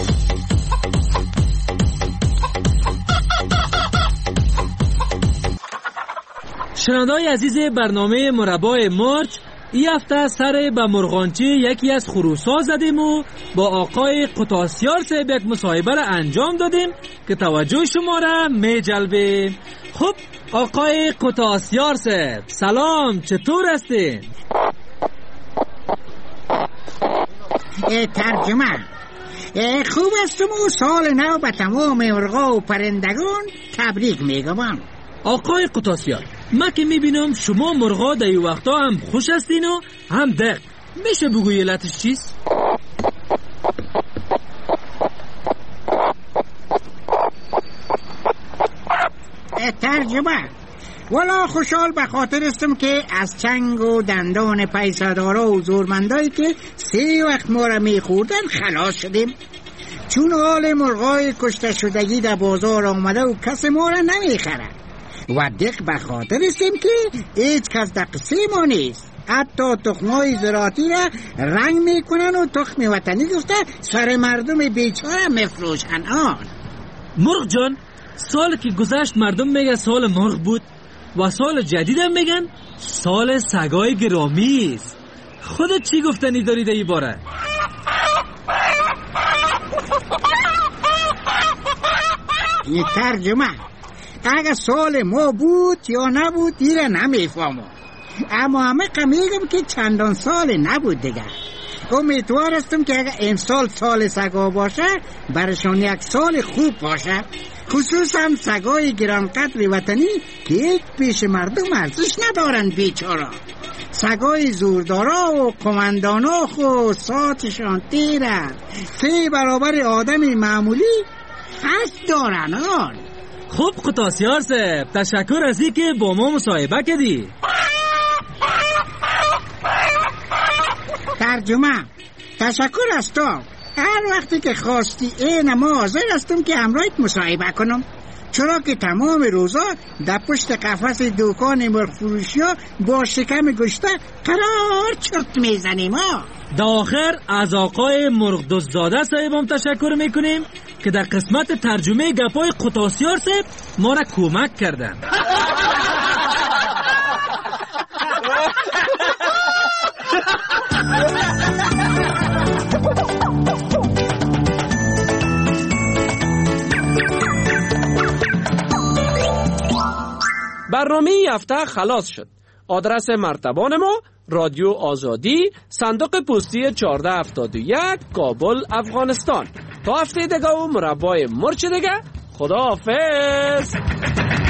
شنونده‌های عزیز برنامه مربای مارچ، این هفته سر به مرغانچی یکی از خروس‌ها زدیم و با آقای قطاسیار صاحب یک مصاحبه را انجام دادیم که توجه شما را می جلبیم. خب آقای قطاسیار صاحب سلام، چطور هستین؟ ترجمه خوب هستم و سال نو به تمام مرغا و پرندگان تبریک میگم. آقای قطاسیار ما که میبینم شما مرغا در این وقتا هم خوش هستین و هم دق، میشه بگوی علتش چیست؟ ترجمه والا خوشحال به خاطر استم که از چنگ و دندان پیسدارا و زورمندایی که سه وقت ما را میخوردن خلاص شدیم. چون حال مرغای کشته شدگی در بازار آمده و کس ما را نمیخره و دق به خاطر استم که هیچ کس در قصه ما نیست. حتی تخمای زراعتی را رنگ میکنن و تخم وطنی گفته سر مردم بیچاره مفروشن. آن مرغ جان، سال که گذشت مردم میگن سال مرغ بود و سال جدیدم میگن سال سگای گرامی است. خودت چی گفتنی داری در این باره؟ این ترجمه اگه سال ما بود یا نبود دیره نمیفهمم، اما همه میگم که چندان سال نبود دیگه. امیدوار هستم که اگر امسال سال سگا باشه برشان یک سال خوب باشه، خصوصا سگای گرانقدر وطنی که یک پیش مردم ارزش ندارن بیچاره. سگای زوردارا و کماندانا خو ساعتشان تیره، سه برابر آدم معمولی هست دارن. آن خوب قطاسیار صاحب، تشکر از این که با ما مصاحبه کردی. ترجمه: تشکر از تو. هر وقتی که خواستی این ما حاضر هستم که همراهت مصاحبه کنم، چرا که تمام روزا در پشت قفس دکان مرغ فروشی ها با شکم گشته قرار چرت میزنیم ها. در آخر از آقای مرغ دزدزاده صاحبم تشکر میکنیم که در قسمت ترجمه گپای قطاسیار صاحب ما را کمک کردن. برنامه این هفته خلاص شد. آدرس مرتبان ما: رادیو آزادی، صندوق پستی چهارده هفتاد و یک، کابل، افغانستان. تا هفته دیگه و مربای مرچ دیگه، خدا حافظ.